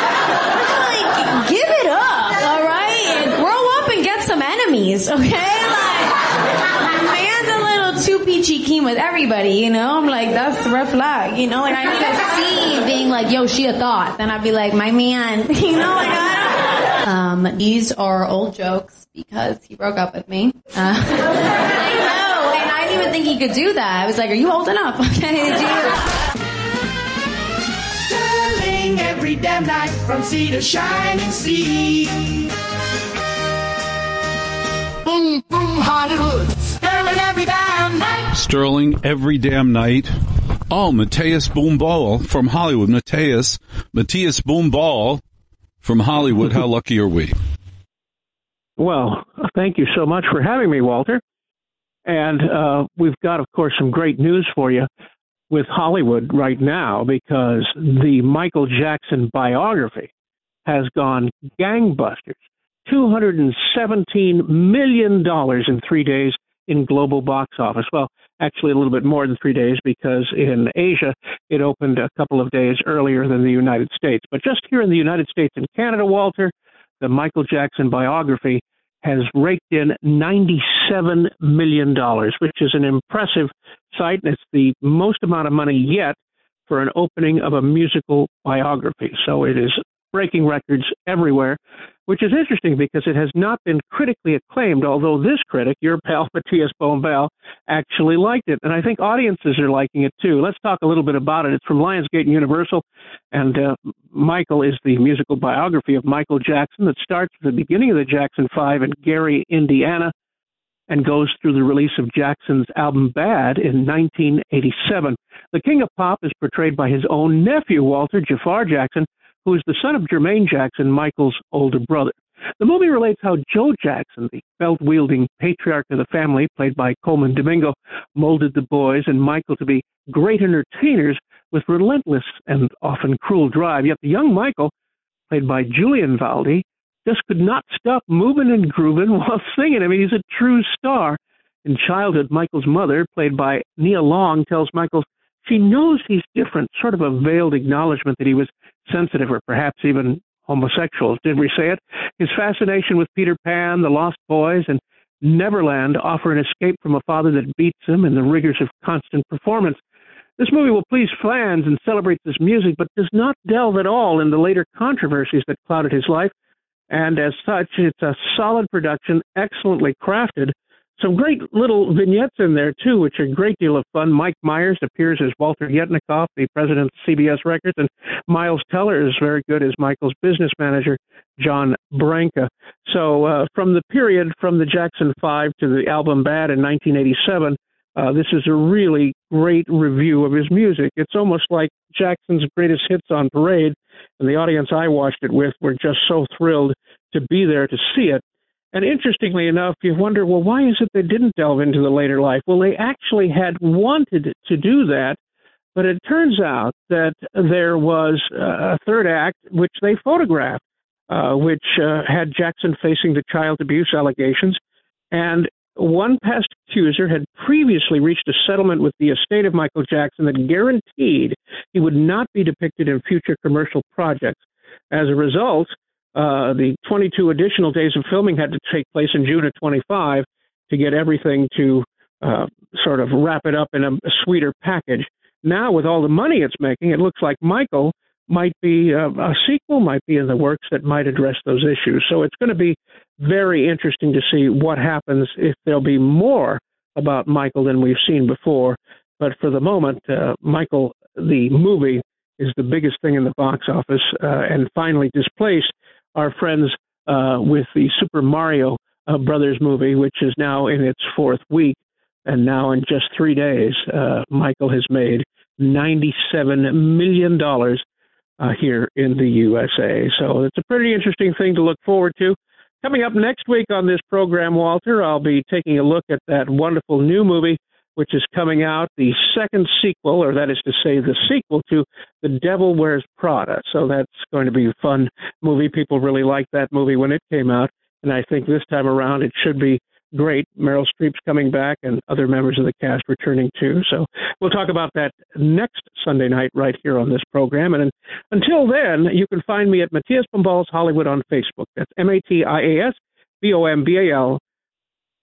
Like, give it up, all right? And grow up and get some enemies, okay? Like, man's a little little too peachy keen with everybody, you know? I'm like, that's the red flag, you know? Like, I need to see being like, yo, she a thought. Then I'd be like, my man, you know? Like, I don't... Um, these are old jokes because he broke up with me. Uh, I know, and I didn't even think he could do that. I was like, are you old enough? Okay, do you... Sterling every damn night from sea to shining sea. Boom, boom, Hollywood. Sterling every damn night. Sterling every damn night. Oh, Matthias Boomball from Hollywood. Matthias, Matthias Boomball from Hollywood. How lucky are we? Well, thank you so much for having me, Walter. And uh, we've got, of course, some great news for you with Hollywood right now, because the Michael Jackson biography has gone gangbusters. two hundred seventeen million dollars in three days in global box office. Well, actually a little bit more than three days, because in Asia it opened a couple of days earlier than the United States. But just here in the United States and Canada, Walter, the Michael Jackson biography has raked in ninety-seven million dollars, which is an impressive sight, and it's the most amount of money yet for an opening of a musical biography. So it is breaking records everywhere, which is interesting because it has not been critically acclaimed, although this critic, your pal Matthias Boomball, actually liked it. And I think audiences are liking it too. Let's talk a little bit about it. It's from Lionsgate and Universal, and uh, Michael is the musical biography of Michael Jackson that starts at the beginning of the Jackson Five in Gary, Indiana, and goes through the release of Jackson's album Bad in nineteen eighty-seven. The King of Pop is portrayed by his own nephew, Walter Jafar Jackson, who is the son of Jermaine Jackson, Michael's older brother. The movie relates how Joe Jackson, the belt-wielding patriarch of the family, played by Coleman Domingo, molded the boys and Michael to be great entertainers with relentless and often cruel drive. Yet the young Michael, played by Julian Valdi, just could not stop moving and grooving while singing. I mean, he's a true star. In childhood, Michael's mother, played by Nia Long, tells Michael she knows he's different, sort of a veiled acknowledgement that he was sensitive or perhaps even homosexual. Did we say it? His fascination with Peter Pan, The Lost Boys, and Neverland offer an escape from a father that beats him and the rigors of constant performance. This movie will please fans and celebrates his music, but does not delve at all into later controversies that clouded his life. And as such, it's a solid production, excellently crafted. Some great little vignettes in there, too, which are a great deal of fun. Mike Myers appears as Walter Yetnikoff, the president of C B S Records, and Miles Teller is very good as Michael's business manager, John Branca. So uh, from the period from the Jackson Five to the album Bad in nineteen eighty-seven, uh, this is a really great review of his music. It's almost like Jackson's greatest hits on parade, and the audience I watched it with were just so thrilled to be there to see it. And interestingly enough, you wonder, well, why is it they didn't delve into the later life? Well, they actually had wanted to do that, but it turns out that there was a third act which they photographed, uh, which uh, had Jackson facing the child abuse allegations. And one past accuser had previously reached a settlement with the estate of Michael Jackson that guaranteed he would not be depicted in future commercial projects. As a result, Uh, the twenty-two additional days of filming had to take place in June of twenty-five to get everything to uh, sort of wrap it up in a, a sweeter package. Now, with all the money it's making, it looks like Michael might be uh, a sequel, might be in the works that might address those issues. So it's going to be very interesting to see what happens, if there'll be more about Michael than we've seen before. But for the moment, uh, Michael, the movie, is the biggest thing in the box office, uh, and finally displaced our friends uh, with the Super Mario uh, Brothers movie, which is now in its fourth week. And now in just three days, uh, Michael has made ninety-seven million dollars uh, here in the U S A. So it's a pretty interesting thing to look forward to. Coming up next week on this program, Walter, I'll be taking a look at that wonderful new movie which is coming out, the second sequel, or that is to say the sequel to The Devil Wears Prada. So that's going to be a fun movie. People really liked that movie when it came out, and I think this time around it should be great. Meryl Streep's coming back and other members of the cast returning too. So we'll talk about that next Sunday night right here on this program. And until then, you can find me at Matthias Boomball's Hollywood on Facebook. That's M A T I A S B O M B A L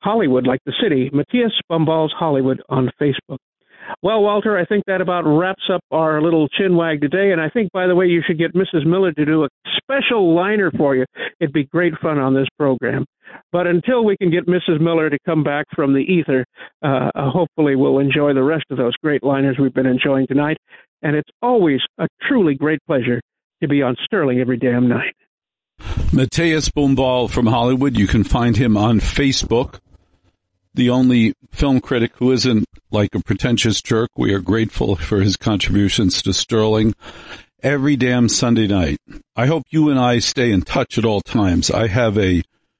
Hollywood, like the city, Matthias Bumballs Hollywood on Facebook. Well, Walter, I think that about wraps up our little chinwag today, and I think, by the way, you should get Missus Miller to do a special liner for you. It'd be great fun on this program. But until we can get Missus Miller to come back from the ether, uh, hopefully we'll enjoy the rest of those great liners we've been enjoying tonight, and it's always a truly great pleasure to be on Sterling every damn night. Matthias Bumballs from Hollywood, you can find him on Facebook. The only film critic who isn't like a pretentious jerk. We are grateful for his contributions to Sterling every damn Sunday night. I hope you and I stay in touch at all times. I have a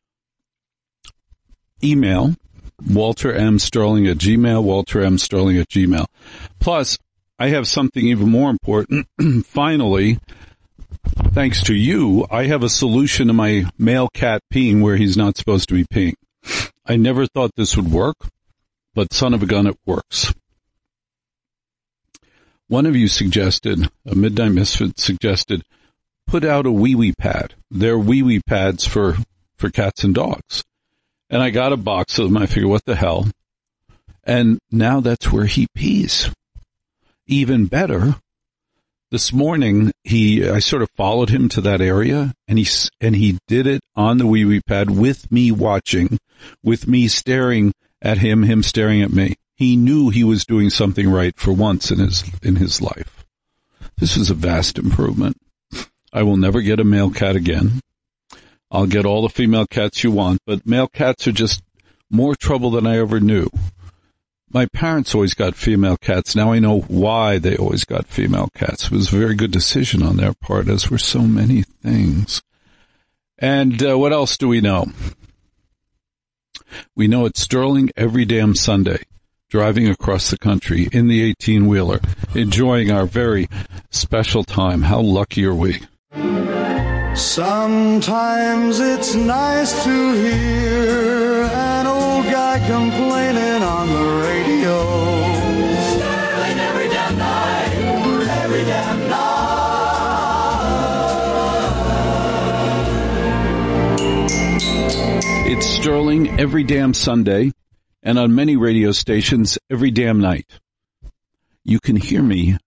email, Walter M. Sterling at Gmail, Walter M. Sterling at Gmail. Plus, I have something even more important. Finally, thanks to you, I have a solution to my male cat peeing where he's not supposed to be peeing. I never thought this would work, but son of a gun, it works. One of you suggested, a Midnight Misfit suggested, put out a wee-wee pad. They're wee-wee pads for, for cats and dogs. And I got a box of them. I figured, what the hell? And now that's where he pees. Even better, this morning, he, I sort of followed him to that area, and he, and he did it on the wee-wee pad with me watching, with me staring at him, him staring at me. He knew he was doing something right for once in his, in his life. This was a vast improvement. I will never get a male cat again. I'll get all the female cats you want, but male cats are just more trouble than I ever knew. My parents always got female cats. Now I know why they always got female cats. It was a very good decision on their part, as were so many things. And uh, what else do we know? We know it's Sterling every damn Sunday, driving across the country in the eighteen-wheeler, enjoying our very special time. How lucky are we? Sometimes it's nice to hear an old guy complaining on the radio. Sterling every damn night, every damn night. It's Sterling every damn Sunday, and on many radio stations every damn night. You can hear me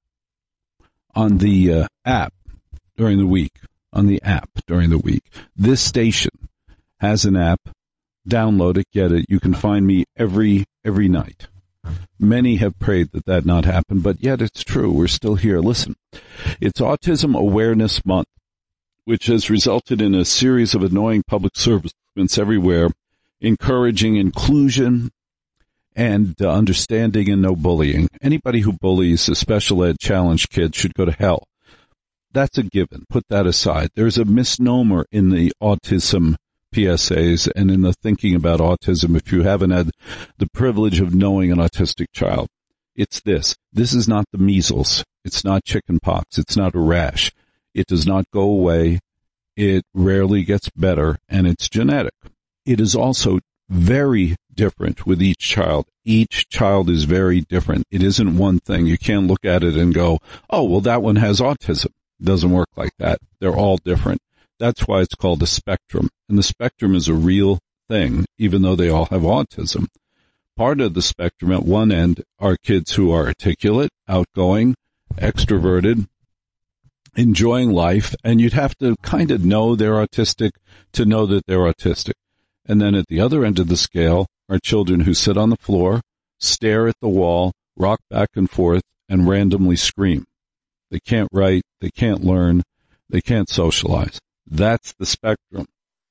on the uh, app during the week. On the app during the week. This station has an app. Download it, get it. You can find me every every night. Many have prayed that that not happen, but yet it's true. We're still here. Listen, it's Autism Awareness Month, which has resulted in a series of annoying public service everywhere, encouraging inclusion and uh, understanding and no bullying. Anybody who bullies a special ed challenged kid should go to hell. That's a given. Put that aside. There's a misnomer in the autism P S As and in the thinking about autism, if you haven't had the privilege of knowing an autistic child. It's this. This is not the measles. It's not chicken pox. It's not a rash. It does not go away. It rarely gets better, and it's genetic. It is also very different with each child. Each child is very different. It isn't one thing. You can't look at it and go, oh, well, that one has autism. It doesn't work like that. They're all different. That's why it's called a spectrum. And the spectrum is a real thing, even though they all have autism. Part of the spectrum at one end are kids who are articulate, outgoing, extroverted, enjoying life, and you'd have to kind of know they're autistic to know that they're autistic. And then at the other end of the scale are children who sit on the floor, stare at the wall, rock back and forth, and randomly scream. They can't write, they can't learn, they can't socialize. That's the spectrum.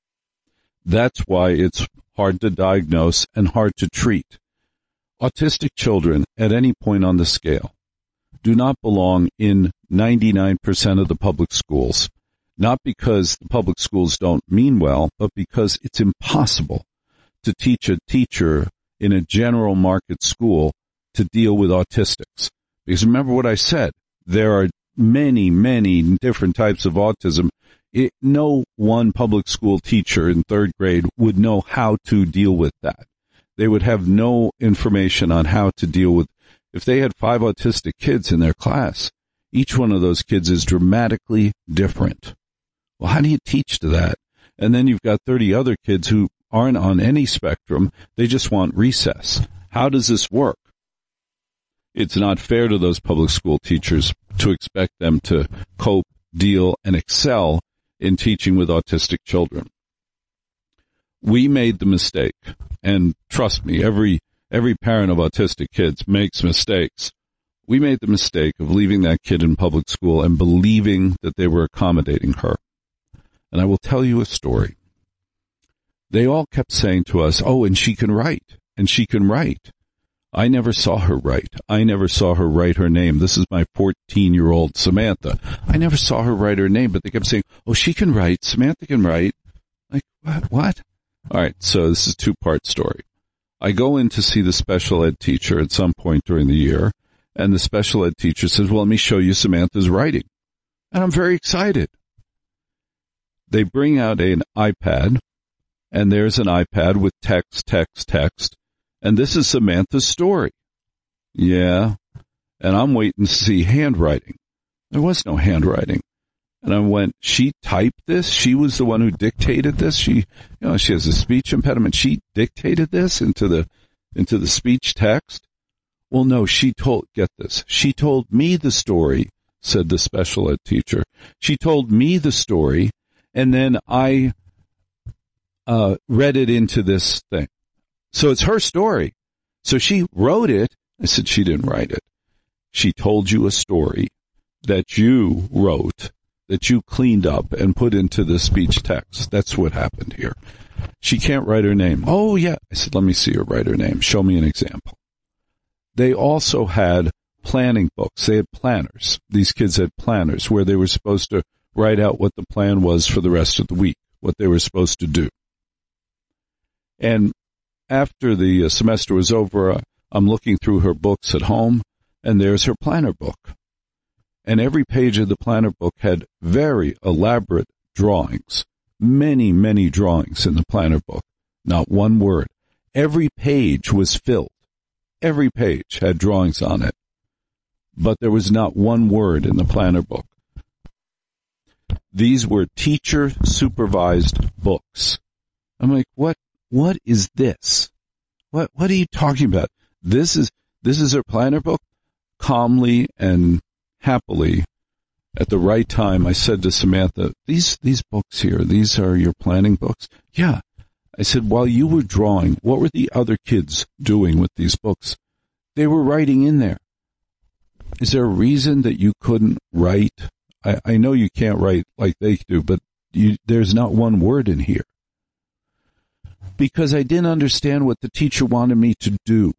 That's why it's hard to diagnose and hard to treat. Autistic children at any point on the scale do not belong in ninety-nine percent of the public schools, not because the public schools don't mean well, but because it's impossible to teach a teacher in a general market school to deal with autistics. Because remember what I said, there are many, many different types of autism. It, no one public school teacher in third grade would know how to deal with that. They would have no information on how to deal with. If they had five autistic kids in their class, each one of those kids is dramatically different. Well, how do you teach to that? And then you've got thirty other kids who aren't on any spectrum. They just want recess. How does this work? It's not fair to those public school teachers to expect them to cope, deal, and excel in teaching with autistic children. We made the mistake, and trust me, every every parent of autistic kids makes mistakes. We made the mistake of leaving that kid in public school and believing that they were accommodating her. And I will tell you a story. They all kept saying to us, oh, and she can write, and she can write. I never saw her write. I never saw her write her name. This is my fourteen-year-old Samantha. I never saw her write her name, but they kept saying, oh, she can write. Samantha can write. Like, what? What? All right, so this is a two-part story. I go in to see the special ed teacher at some point during the year, and the special ed teacher says, well, let me show you Samantha's writing. And I'm very excited. They bring out an iPad, and there's an iPad with text, text, text, and this is Samantha's story. Yeah, and I'm waiting to see handwriting. There was no handwriting. And I went, she typed this? She was the one who dictated this? She, you know, she has a speech impediment. She dictated this into the, into the speech text? Well, no, she told, get this, she told me the story, said the special ed teacher. She told me the story, and then I uh read it into this thing. So it's her story. So she wrote it. I said, she didn't write it. She told you a story that you wrote, that you cleaned up and put into the speech text. That's what happened here. She can't write her name. Oh, yeah. I said, let me see her write her name. Show me an example. They also had planning books. They had planners. These kids had planners where they were supposed to write out what the plan was for the rest of the week, what they were supposed to do. And after the semester was over, uh, I'm looking through her books at home, and there's her planner book. And every page of the planner book had very elaborate drawings, many, many drawings in the planner book, not one word. Every page was filled. Every page had drawings on it, but there was not one word in the planner book. These were teacher-supervised books. I'm like, what? What is this? What? What are you talking about? This is this is her planner book. Calmly and happily, at the right time, I said to Samantha, "These these books here, these are your planning books." Yeah. I said, while you were drawing, what were the other kids doing with these books? They were writing in there. Is there a reason that you couldn't write? I, I know you can't write like they do, but you, there's not one word in here. Because I didn't understand what the teacher wanted me to do.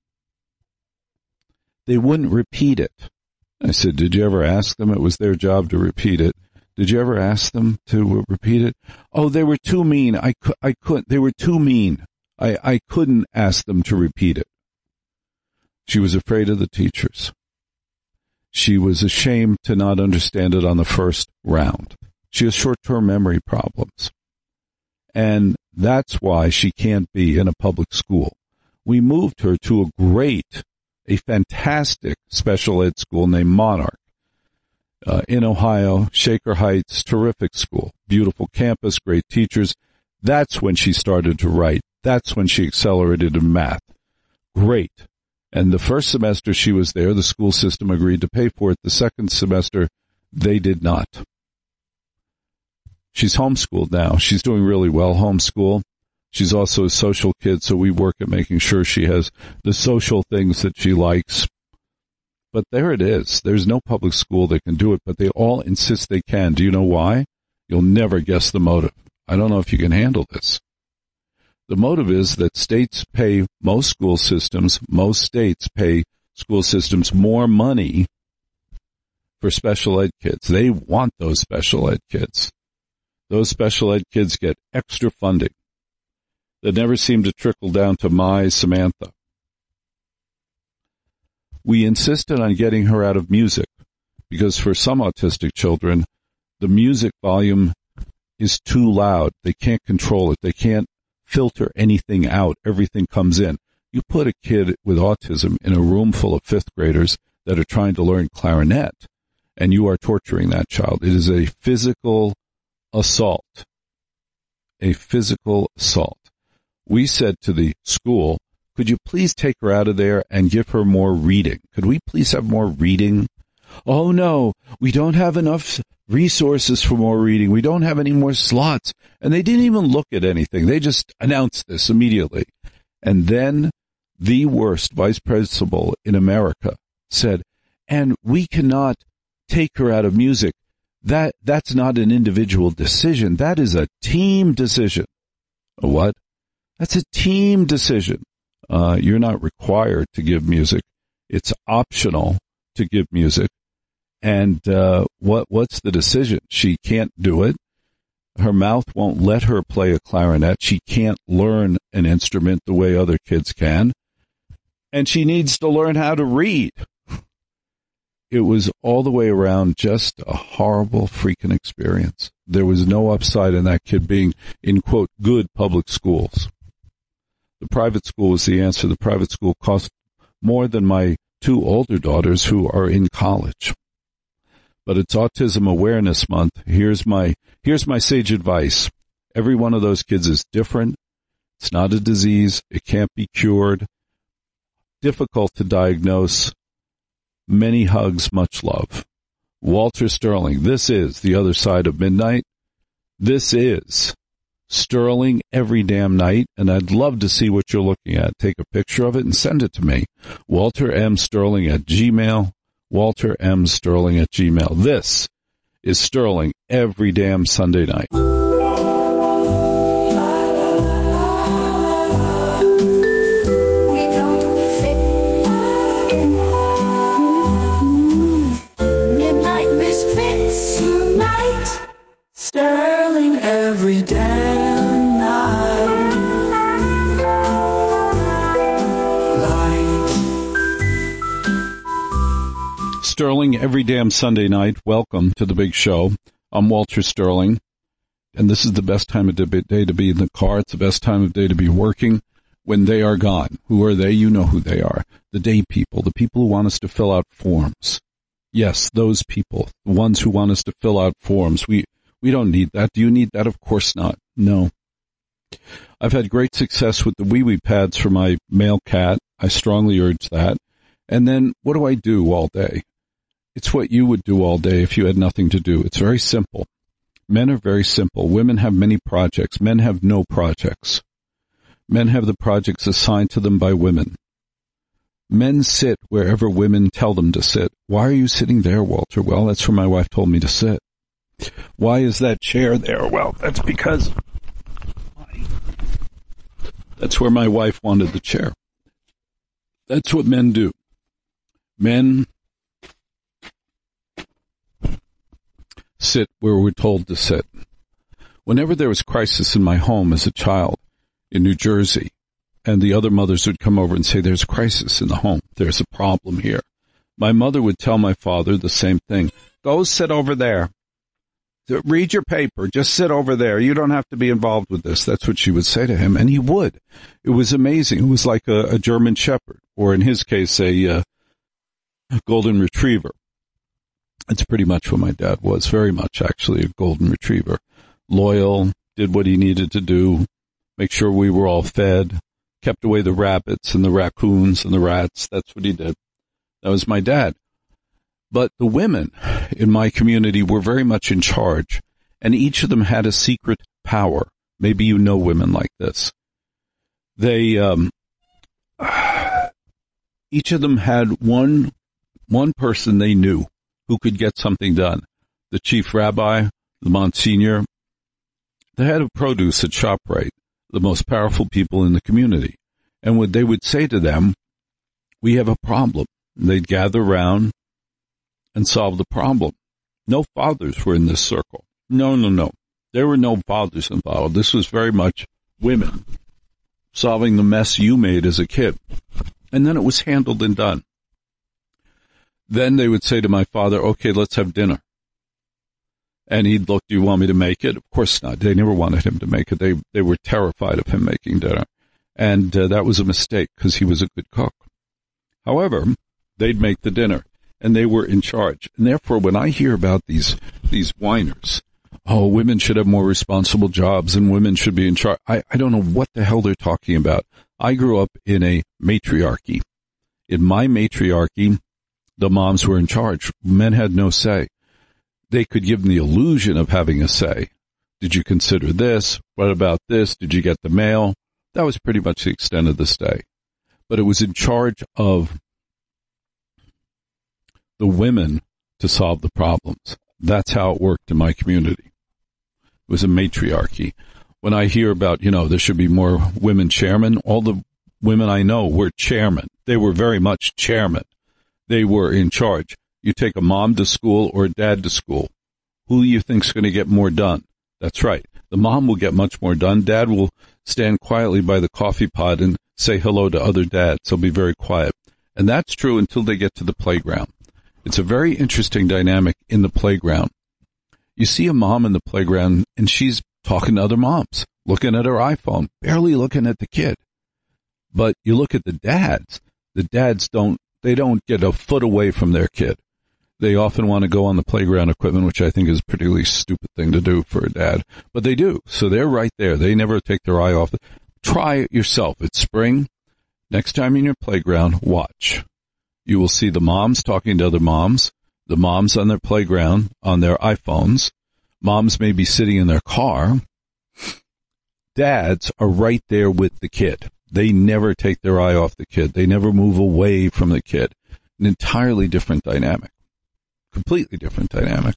They wouldn't repeat it. I said, did you ever ask them? It was their job to repeat it. Did you ever ask them to repeat it? Oh, they were too mean. I, cu- I couldn't. They were too mean. I, I couldn't ask them to repeat it. She was afraid of the teachers. She was ashamed to not understand it on the first round. She has short-term memory problems. And that's why she can't be in a public school. We moved her to a great, a fantastic special ed school named Monarch. Uh, in Ohio, Shaker Heights, terrific school, beautiful campus, great teachers. That's when she started to write. That's when she accelerated in math. Great. And the first semester she was there, the school system agreed to pay for it. The second semester, they did not. She's homeschooled now. She's doing really well, homeschool. She's also a social kid, so we work at making sure she has the social things that she likes. But there it is. There's no public school that can do it, but they all insist they can. Do you know why? You'll never guess the motive. I don't know if you can handle this. The motive is that states pay most school systems, most states pay school systems more money for special ed kids. They want those special ed kids. Those special ed kids get extra funding that never seem to trickle down to my Samantha. We insisted on getting her out of music because for some autistic children, the music volume is too loud. They can't control it. They can't filter anything out. Everything comes in. You put a kid with autism in a room full of fifth graders that are trying to learn clarinet, and you are torturing that child. It is a physical assault. A physical assault. we said to the school, could you please take her out of there and give her more reading? Could we please have more reading? Oh, no, we don't have enough resources for more reading. We don't have any more slots. And they didn't even look at anything. They just announced this immediately. And then the worst vice principal in America said, and we cannot take her out of music. That that's not an individual decision. That is a team decision. A what? That's a team decision. Uh, you're not required to give music. It's optional to give music. And uh, what what's the decision? She can't do it. Her mouth won't let her play a clarinet. She can't learn an instrument the way other kids can. And she needs to learn how to read. It was all the way around just a horrible freaking experience. There was no upside in that kid being in, quote, good public schools. The private school was the answer. The private school cost more than my two older daughters who are in college. But it's Autism Awareness Month. Here's my, here's my sage advice. Every one of those kids is different. It's not a disease. It can't be cured. Difficult to diagnose. Many hugs, much love. Walter Sterling. This is The Other Side of Midnight. This is Sterling every damn night, and I'd love to see what you're looking at. Take a picture of it and send it to me. Walter M. Sterling at Gmail. Walter M. Sterling at Gmail. This is Sterling every damn Sunday night. Midnight misfits tonight. Sterling every damn night. Sterling every damn Sunday night. Welcome to the big show. I'm Walter Sterling, and this is the best time of day to be in the car. It's the best time of day to be working when they are gone. Who are they? You know who they are. The day people, the people who want us to fill out forms. Yes, those people, the ones who want us to fill out forms. We we don't need that. Do you need that? Of course not. No. I've had great success with the wee wee pads for my male cat. I strongly urge that. And then what do I do all day? It's what you would do all day if you had nothing to do. It's very simple. Men are very simple. Women have many projects. Men have no projects. Men have the projects assigned to them by women. Men sit wherever women tell them to sit. Why are you sitting there, Walter? Well, that's where my wife told me to sit. Why is that chair there? Well, that's because that's where my wife wanted the chair. That's what men do. Men sit where we're told to sit. Whenever there was crisis in my home as a child in New Jersey, and the other mothers would come over and say, there's a crisis in the home. There's a problem here. My mother would tell my father the same thing. Go sit over there. Read your paper. Just sit over there. You don't have to be involved with this. That's what she would say to him. And he would. It was amazing. It was like a, a German Shepherd, or in his case, a, uh, a golden retriever. That's pretty much what my dad was. Very much, actually, a golden retriever. Loyal, did what he needed to do, make sure we were all fed, kept away the rabbits and the raccoons and the rats. That's what he did. That was my dad. But the women in my community were very much in charge, and each of them had a secret power. Maybe you know women like this. They, um, each of them had one, one person they knew who could get something done. The chief rabbi, the Monsignor, the head of produce at ShopRite, the most powerful people in the community. And what they would say to them, we have a problem. They'd gather around and solve the problem. No fathers were in this circle. No, no, no. There were no fathers involved. This was very much women solving the mess you made as a kid. And then it was handled and done. Then they would say to my father, okay, let's have dinner. And he'd look, do you want me to make it? Of course not. They never wanted him to make it. They they were terrified of him making dinner. And uh, that was a mistake because he was a good cook. However, they'd make the dinner, and they were in charge. And therefore, when I hear about these these whiners, oh, women should have more responsible jobs and women should be in charge. I, I don't know what the hell they're talking about. I grew up in a matriarchy. In my matriarchy, the moms were in charge. Men had no say. They could give them the illusion of having a say. Did you consider this? What about this? Did you get the mail? That was pretty much the extent of the stay. But it was in charge of the women to solve the problems. That's how it worked in my community. It was a matriarchy. When I hear about, you know, there should be more women chairmen, all the women I know were chairmen. They were very much chairmen. They were in charge. You take a mom to school or a dad to school. Who do you think's going to get more done? That's right. The mom will get much more done. Dad will stand quietly by the coffee pot and say hello to other dads. He'll be very quiet. And that's true until they get to the playground. It's a very interesting dynamic in the playground. You see a mom in the playground and she's talking to other moms, looking at her iPhone, barely looking at the kid. But you look at the dads. The dads don't, they don't get a foot away from their kid. They often want to go on the playground equipment, which I think is a particularly stupid thing to do for a dad. But they do. So they're right there. They never take their eye off. Try it yourself. It's spring. Next time in your playground, watch. You will see the moms talking to other moms, the moms on their playground, on their iPhones. Moms may be sitting in their car. Dads are right there with the kid. They never take their eye off the kid. They never move away from the kid. An entirely different dynamic. Completely different dynamic.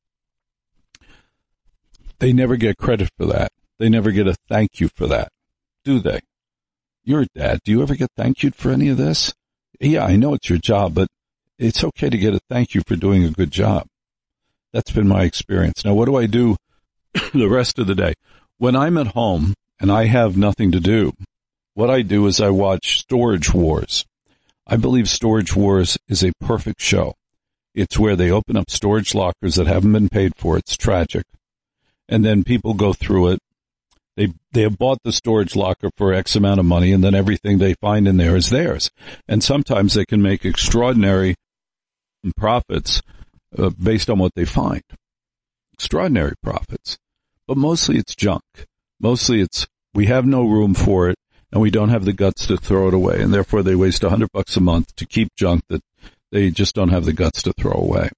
They never get credit for that. They never get a thank you for that, do they? You're a dad. Do you ever get thank you for any of this? Yeah, I know it's your job, but it's okay to get a thank you for doing a good job. That's been my experience. Now, what do I do the rest of the day? When I'm at home and I have nothing to do, what I do is I watch Storage Wars. I believe Storage Wars is a perfect show. It's where they open up storage lockers that haven't been paid for. It's tragic. And then people go through it. They they have bought the storage locker for X amount of money, and then everything they find in there is theirs. And sometimes they can make extraordinary profits uh, based on what they find. Extraordinary profits. But mostly it's junk. Mostly it's, we have no room for it, and we don't have the guts to throw it away. And therefore they waste a hundred bucks a month to keep junk that they just don't have the guts to throw away.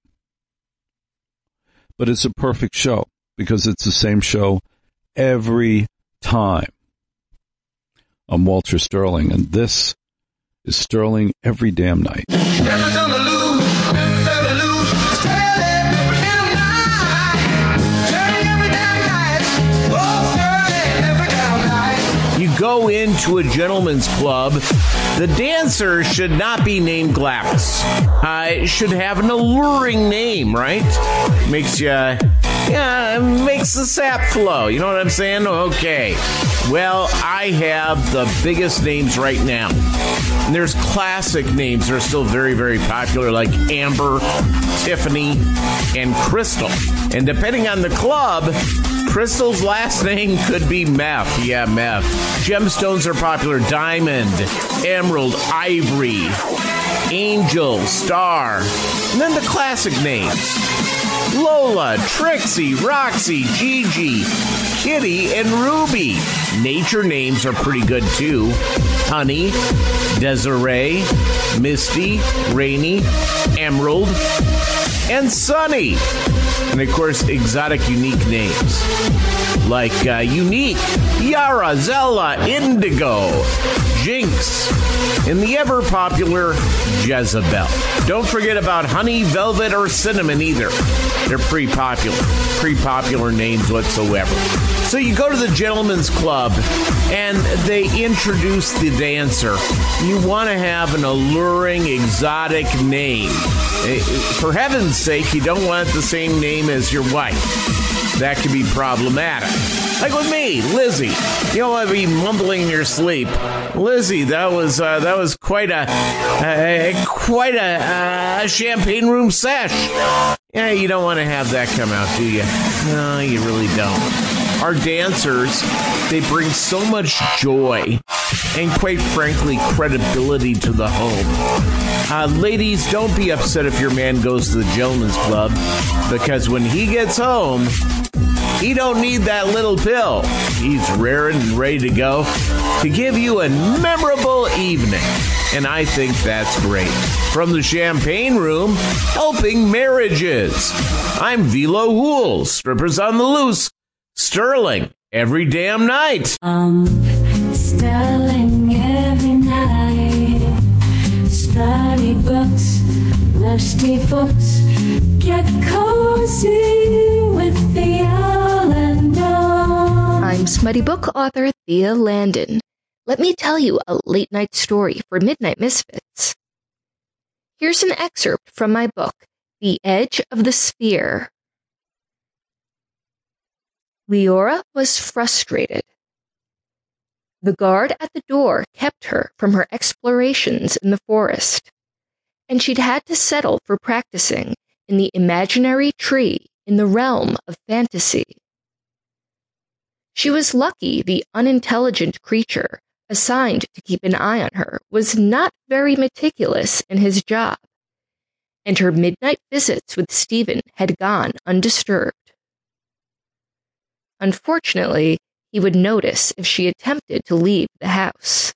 But it's a perfect show because it's the same show every time. I'm Walter Sterling, and this is Sterling Every Damn Night. You go into a gentleman's club, the dancer should not be named Gladys. Uh, it should have an alluring name, right? Makes you, yeah, makes the sap flow. You know what I'm saying? Okay. Well, I have the biggest names right now. And there's classic names that are still very, very popular, like Amber, Tiffany, and Crystal. And depending on the club, Crystal's last name could be Meth. Yeah, Meth. Gemstones are popular. Diamond, Emerald, Ivory, Angel, Star. And then the classic names. Lola, Trixie, Roxy, Gigi, Kitty, and Ruby. Nature names are pretty good, too. Honey, Desiree, Misty, Rainy, Emerald, and Sunny. And, of course, exotic, unique names. Like uh, Unique, Yara, Zella, Indigo, Jinx, and the ever-popular Jezebel. Don't forget about Honey, Velvet, or Cinnamon either. They're pretty popular. Pretty popular names whatsoever. So you go to the gentleman's club, and they introduce the dancer. You want to have an alluring, exotic name. For heaven's sake, you don't want the same name as your wife. That could be problematic. Like with me, Lizzie. You don't want to be mumbling in your sleep. Lizzie, that was uh, that was quite a uh, quite a uh, champagne room sesh. Yeah, you don't want to have that come out, do you? No, you really don't. Our dancers, they bring so much joy and, quite frankly, credibility to the home. Uh, ladies, don't be upset if your man goes to the gentleman's club, because when he gets home, He don't need that little pill. He's raring and ready to go to give you a memorable evening. And I think that's great. From the Champagne Room, helping marriages. I'm Velo Hool, strippers on the loose. Sterling, every damn night. Um, Sterling every night. Study books, lusty books. Get cozy with Thea Landon. I'm smutty book author Thea Landon. Let me tell you a late night story for Midnight Misfits. Here's an excerpt from my book, The Edge of the Sphere. Leora was frustrated. The guard at the door kept her from her explorations in the forest, and she'd had to settle for practicing in the imaginary tree in the realm of fantasy. She was lucky the unintelligent creature assigned to keep an eye on her was not very meticulous in his job, and her midnight visits with Stephen had gone undisturbed. Unfortunately, he would notice if she attempted to leave the house.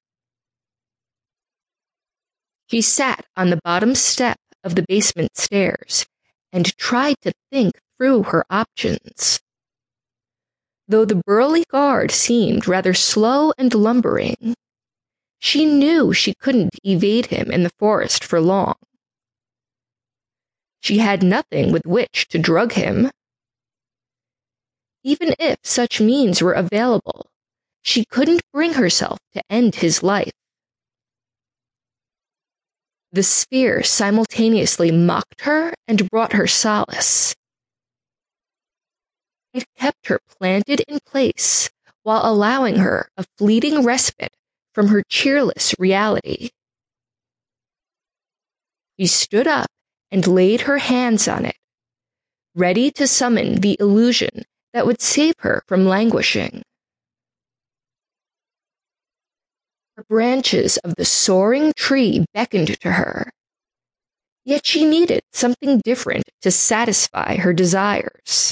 She sat on the bottom step of the basement stairs and tried to think through her options. Though the burly guard seemed rather slow and lumbering, she knew she couldn't evade him in the forest for long. She had nothing with which to drug him. Even if such means were available, she couldn't bring herself to end his life. The sphere simultaneously mocked her and brought her solace. It kept her planted in place while allowing her a fleeting respite from her cheerless reality. She stood up and laid her hands on it, ready to summon the illusion that would save her from languishing. The branches of the soaring tree beckoned to her, yet she needed something different to satisfy her desires.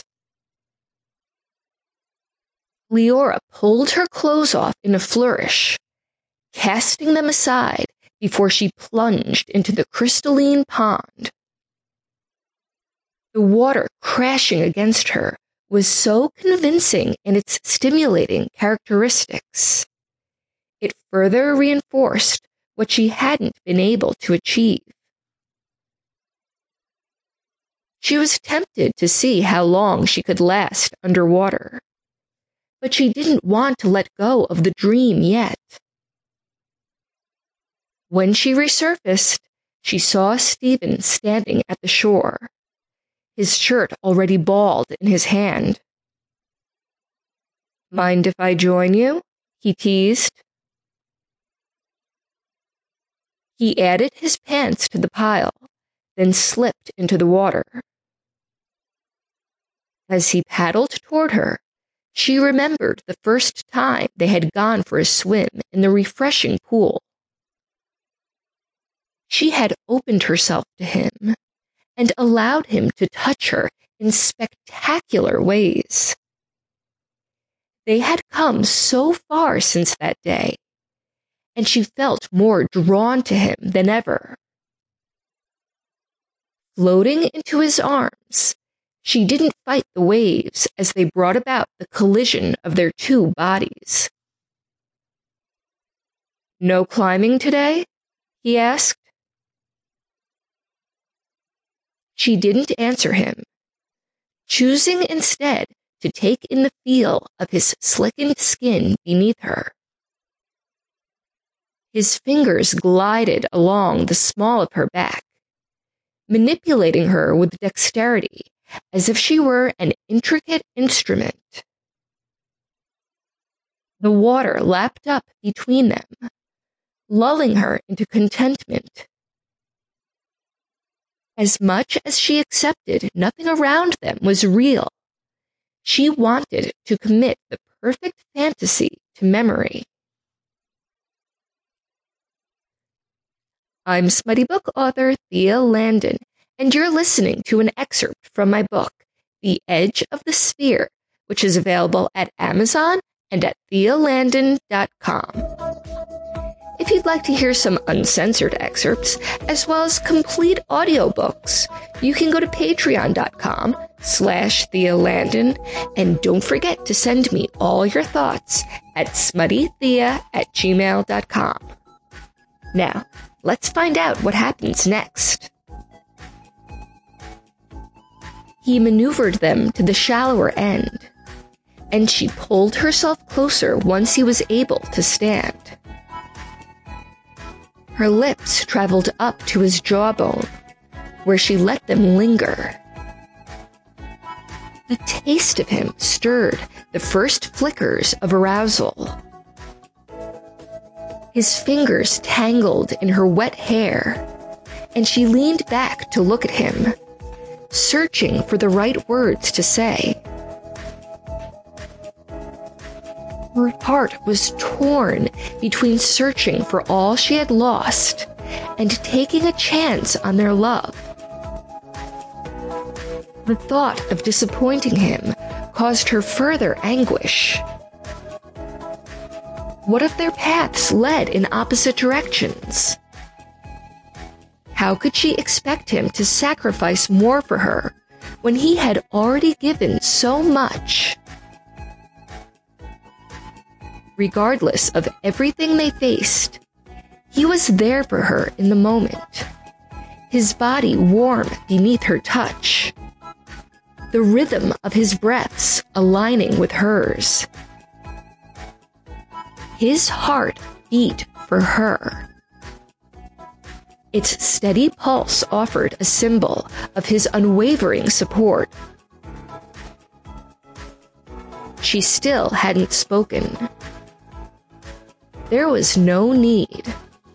Leora pulled her clothes off in a flourish, casting them aside before she plunged into the crystalline pond. The water crashing against her was so convincing in its stimulating characteristics. It further reinforced what she hadn't been able to achieve. She was tempted to see how long she could last underwater, but she didn't want to let go of the dream yet. When she resurfaced, she saw Stephen standing at the shore, his shirt already balled in his hand. "Mind if I join you?" he teased. He added his pants to the pile, then slipped into the water. As he paddled toward her, she remembered the first time they had gone for a swim in the refreshing pool. She had opened herself to him and allowed him to touch her in spectacular ways. They had come so far since that day, and she felt more drawn to him than ever. Floating into his arms, she didn't fight the waves as they brought about the collision of their two bodies. "No climbing today?" he asked. She didn't answer him, choosing instead to take in the feel of his slickened skin beneath her. His fingers glided along the small of her back, manipulating her with dexterity as if she were an intricate instrument. The water lapped up between them, lulling her into contentment. As much as she accepted nothing around them was real, she wanted to commit the perfect fantasy to memory. I'm smutty book author Thea Landon, and you're listening to an excerpt from my book, The Edge of the Sphere, which is available at Amazon and at thea landon dot com. If you'd like to hear some uncensored excerpts, as well as complete audiobooks, you can go to patreon.com slash Thea Landon, and don't forget to send me all your thoughts at smuttythea at gmail dot com. Now, let's find out what happens next. He maneuvered them to the shallower end, and she pulled herself closer once he was able to stand. Her lips traveled up to his jawbone, where she let them linger. The taste of him stirred the first flickers of arousal. His fingers tangled in her wet hair, and she leaned back to look at him, searching for the right words to say. Her heart was torn between searching for all she had lost and taking a chance on their love. The thought of disappointing him caused her further anguish. What if their paths led in opposite directions? How could she expect him to sacrifice more for her when he had already given so much? Regardless of everything they faced, he was there for her in the moment, his body warm beneath her touch, the rhythm of his breaths aligning with hers. His heart beat for her. Its steady pulse offered a symbol of his unwavering support. She still hadn't spoken. There was no need.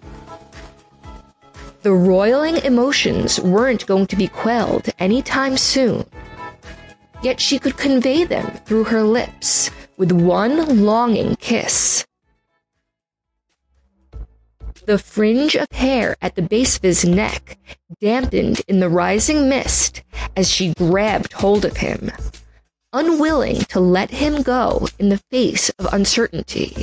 The roiling emotions weren't going to be quelled anytime soon, yet she could convey them through her lips with one longing kiss. The fringe of hair at the base of his neck dampened in the rising mist as she grabbed hold of him, unwilling to let him go in the face of uncertainty.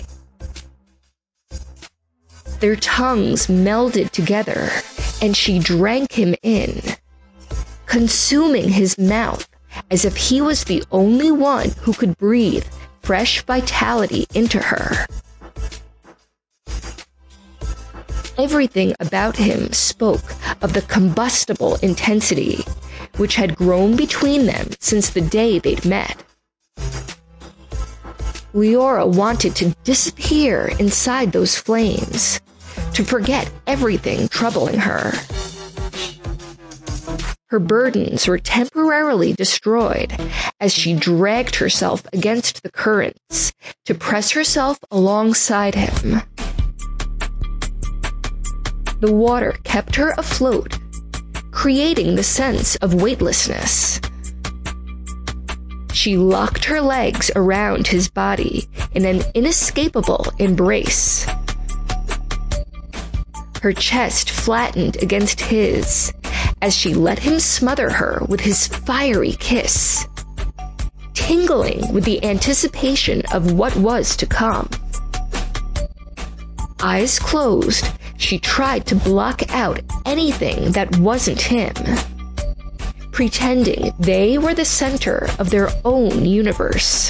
Their tongues melded together, and she drank him in, consuming his mouth as if he was the only one who could breathe fresh vitality into her. Everything about him spoke of the combustible intensity which had grown between them since the day they'd met. Leora wanted to disappear inside those flames, to forget everything troubling her. Her burdens were temporarily destroyed as she dragged herself against the currents to press herself alongside him. The water kept her afloat, creating the sense of weightlessness. She locked her legs around his body in an inescapable embrace. Her chest flattened against his as she let him smother her with his fiery kiss, tingling with the anticipation of what was to come. Eyes closed, she tried to block out anything that wasn't him, pretending they were the center of their own universe.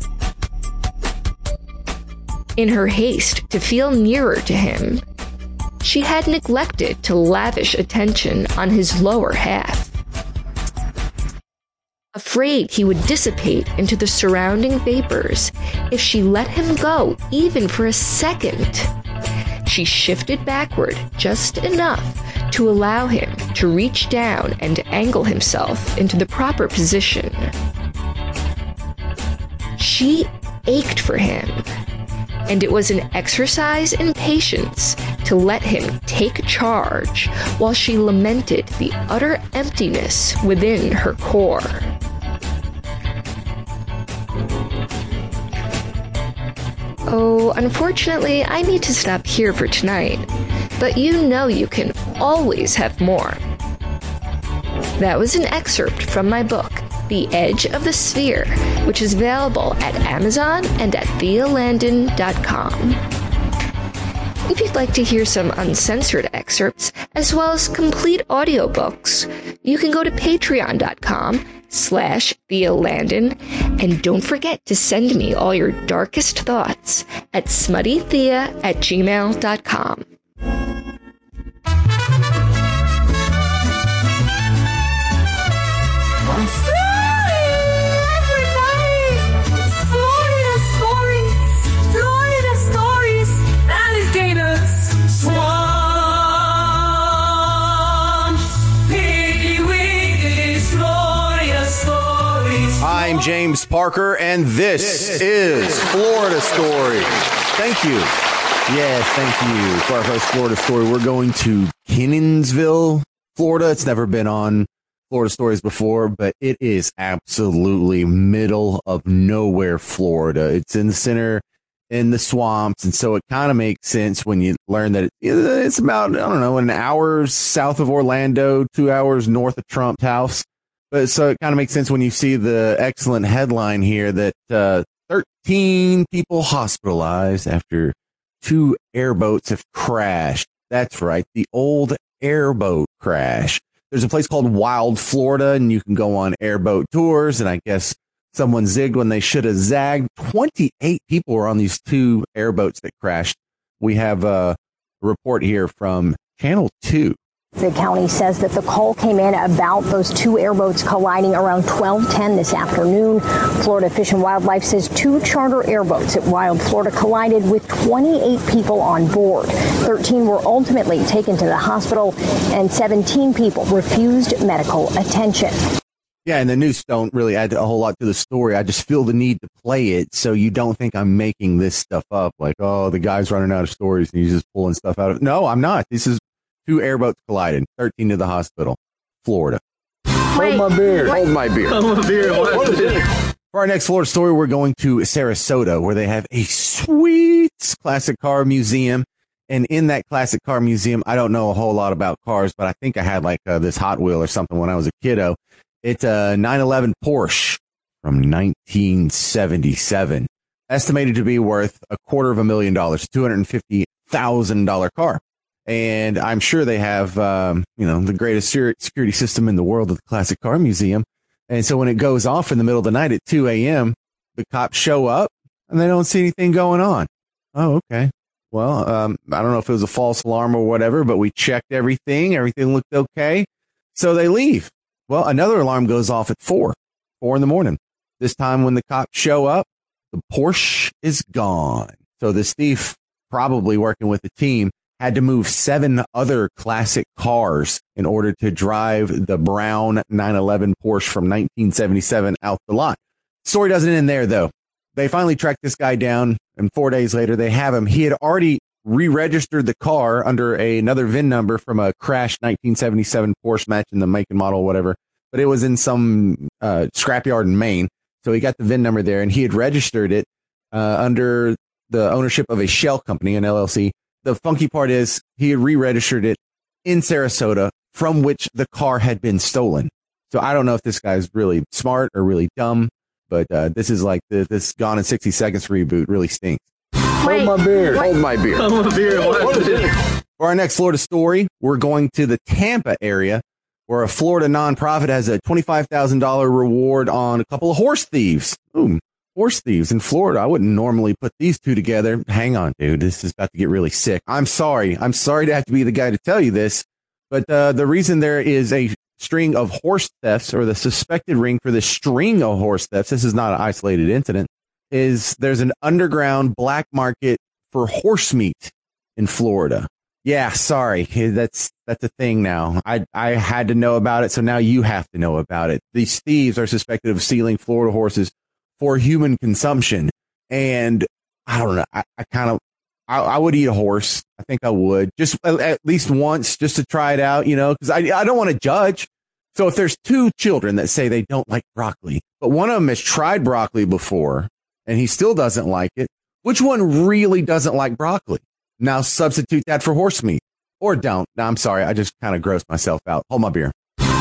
In her haste to feel nearer to him, she had neglected to lavish attention on his lower half. Afraid he would dissipate into the surrounding vapors if she let him go even for a second, she shifted backward just enough to allow him to reach down and angle himself into the proper position. She ached for him, and it was an exercise in patience to let him take charge while she lamented the utter emptiness within her core. Oh, unfortunately, I need to stop here for tonight, but you know you can always have more. That was an excerpt from my book, The Edge of the Sphere, which is available at Amazon and at thea landon dot com. If you'd like to hear some uncensored excerpts, as well as complete audiobooks, you can go to patreon.com slash Thea Landon, and don't forget to send me all your darkest thoughts at smuttythea at gmail dot com. I'm James Parker, and this, this is Florida Story. Thank you. Yes, thank you. For our first Florida Story, we're going to Kenansville, Florida. It's never been on Florida Stories before, but it is absolutely middle of nowhere, Florida. It's in the center, in the swamps, and so it kind of makes sense when you learn that it, it's about, I don't know, an hour south of Orlando, two hours north of Trump's house. But so it kind of makes sense when you see the excellent headline here that uh, thirteen people hospitalized after two airboats have crashed. That's right, the old airboat crash. There's a place called Wild Florida, and you can go on airboat tours, and I guess someone zigged when they should have zagged. twenty-eight people were on these two airboats that crashed. We have a report here from Channel two. The county says that the call came in about those two airboats colliding around twelve ten this afternoon. Florida Fish and Wildlife says two charter airboats at Wild Florida collided with twenty-eight people on board. thirteen were ultimately taken to the hospital, and seventeen people refused medical attention. Yeah, and the news don't really add a whole lot to the story. I just feel the need to play it so you don't think I'm making this stuff up. Like, oh, the guy's running out of stories and he's just pulling stuff out of it. No, I'm not. This is two airboats collided, thirteen to the hospital, Florida. Hold my beer. Hold my beer. Hold my beer. Hold my beer. For our next Florida story, we're going to Sarasota, where they have a sweet classic car museum. And in that classic car museum, I don't know a whole lot about cars, but I think I had like uh, this Hot Wheel or something when I was a kiddo. It's a nine eleven Porsche from nineteen seventy-seven, estimated to be worth a quarter of a million dollars, two hundred fifty thousand dollars car. And I'm sure they have, um, you know, the greatest security system in the world at the Classic Car Museum. And so when it goes off in the middle of the night at two a.m., the cops show up and they don't see anything going on. Oh, okay. Well, um, I don't know if it was a false alarm or whatever, but we checked everything. Everything looked okay. So they leave. Well, another alarm goes off at four, four in the morning. This time when the cops show up, the Porsche is gone. So this thief, probably working with the team, had to move seven other classic cars in order to drive the brown nine eleven Porsche from nineteen seventy-seven out the lot. Story doesn't end there, though. They finally tracked this guy down, and four days later, they have him. He had already re-registered the car under a, another V I N number from a crashed nineteen seventy-seven Porsche, matching the make and model, whatever. But it was in some uh, scrapyard in Maine. So he got the V I N number there, and he had registered it uh, under the ownership of a shell company, an L L C. The funky part is he had re-registered it in Sarasota, from which the car had been stolen. So I don't know if this guy's really smart or really dumb, but uh, this is like the, this Gone in sixty seconds reboot really stinks. Hold my beer. Hold my beer. Hold my beer. Hold my beer. For our next Florida story, we're going to the Tampa area, where a Florida nonprofit has a twenty-five thousand dollars reward on a couple of horse thieves. Ooh. Horse thieves in Florida. I wouldn't normally put these two together. Hang on, dude. This is about to get really sick. I'm sorry. I'm sorry to have to be the guy to tell you this, but uh, the reason there is a string of horse thefts, or the suspected ring for the string of horse thefts, this is not an isolated incident, is there's an underground black market for horse meat in Florida. Yeah, sorry. That's that's a thing now. I I had to know about it, so now you have to know about it. These thieves are suspected of stealing Florida horses for human consumption. And I don't know, I, I kind of, I, I would eat a horse. I think I would, just at, at least once, just to try it out, you know, because I, I don't want to judge. So if there's two children that say they don't like broccoli, but one of them has tried broccoli before and he still doesn't like it, which one really doesn't like broccoli? Now substitute that for horse meat, or don't. No, I'm sorry. I just kind of grossed myself out. Hold my beer.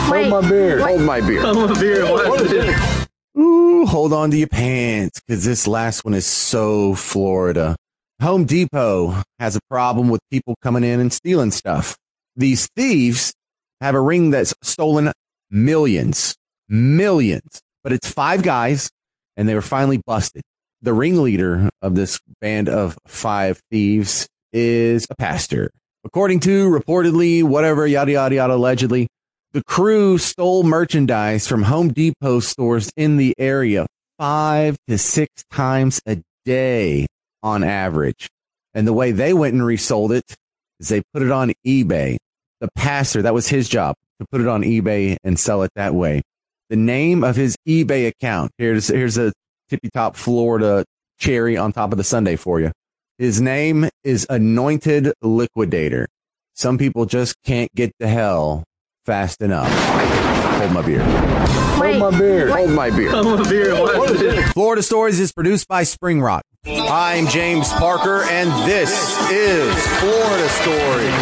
Hold my beer. Hold my beer. Hold my beer. What is it? Ooh, hold on to your pants, because this last one is so Florida. Home Depot has a problem with people coming in and stealing stuff. These thieves have a ring that's stolen millions, millions, but it's five guys, and they were finally busted. The ringleader of this band of five thieves is a pastor. According to reportedly, whatever, yada, yada, yada, allegedly, the crew stole merchandise from Home Depot stores in the area five to six times a day on average. And the way they went and resold it is they put it on eBay. The pastor, that was his job, to put it on eBay and sell it that way. The name of his eBay account, here's, here's a tippy top Florida cherry on top of the sundae for you. His name is Anointed Liquidator. Some people just can't get to hell fast enough. Hold my beer. Wait, Hold my beer. What? Hold my beer. Hold my beer. What is it? Florida Stories is produced by Spring Rock. I'm James Parker, and this is Florida Stories.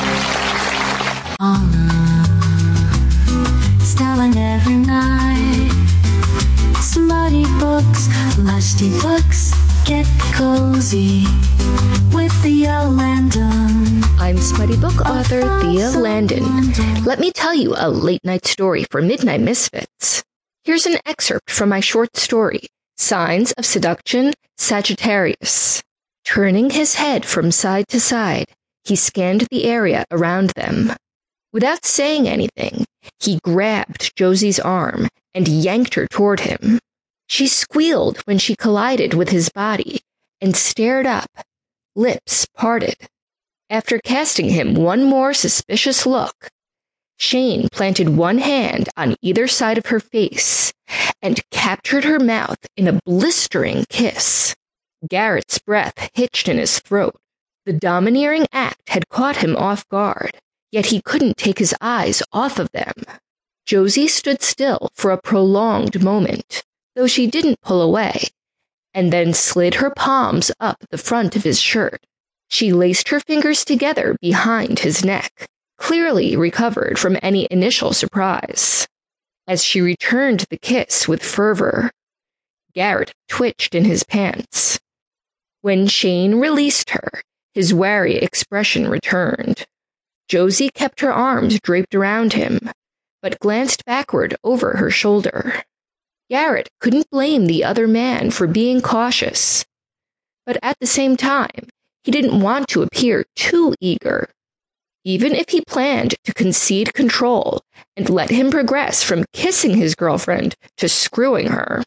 Stealing every night. Smutty books, lusty books. Get cozy with Thea Landon. I'm Smutty Book author Thea Landon. Let me tell you a late night story for Midnight Misfits. Here's an excerpt from my short story, Signs of Seduction, Sagittarius. Turning his head from side to side, he scanned the area around them. Without saying anything, he grabbed Josie's arm and yanked her toward him. She squealed when she collided with his body and stared up, lips parted. After casting him one more suspicious look, Shane planted one hand on either side of her face and captured her mouth in a blistering kiss. Garrett's breath hitched in his throat. The domineering act had caught him off guard, yet he couldn't take his eyes off of them. Josie stood still for a prolonged moment, though she didn't pull away, and then slid her palms up the front of his shirt. She laced her fingers together behind his neck, clearly recovered from any initial surprise. As she returned the kiss with fervor, Garrett twitched in his pants. When Shane released her, his wary expression returned. Josie kept her arms draped around him, but glanced backward over her shoulder. Garrett couldn't blame the other man for being cautious, but at the same time, he didn't want to appear too eager. Even if he planned to concede control and let him progress from kissing his girlfriend to screwing her,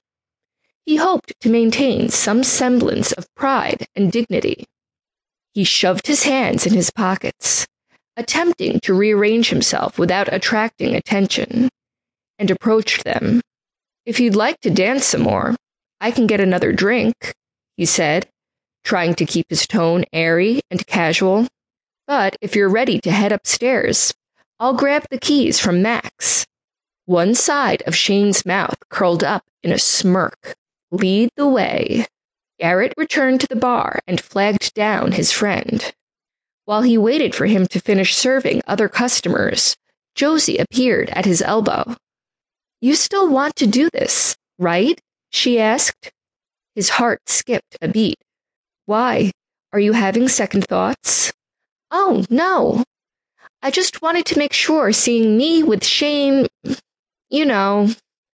he hoped to maintain some semblance of pride and dignity. He shoved his hands in his pockets, attempting to rearrange himself without attracting attention, and approached them. "If you'd like to dance some more, I can get another drink," he said, trying to keep his tone airy and casual. "But if you're ready to head upstairs, I'll grab the keys from Max." One side of Shane's mouth curled up in a smirk. "Lead the way." Garrett returned to the bar and flagged down his friend. While he waited for him to finish serving other customers, Josie appeared at his elbow. "You still want to do this, right?" she asked. His heart skipped a beat. "Why? Are you having second thoughts?" "Oh, no. I just wanted to make sure seeing me with Shane, you know."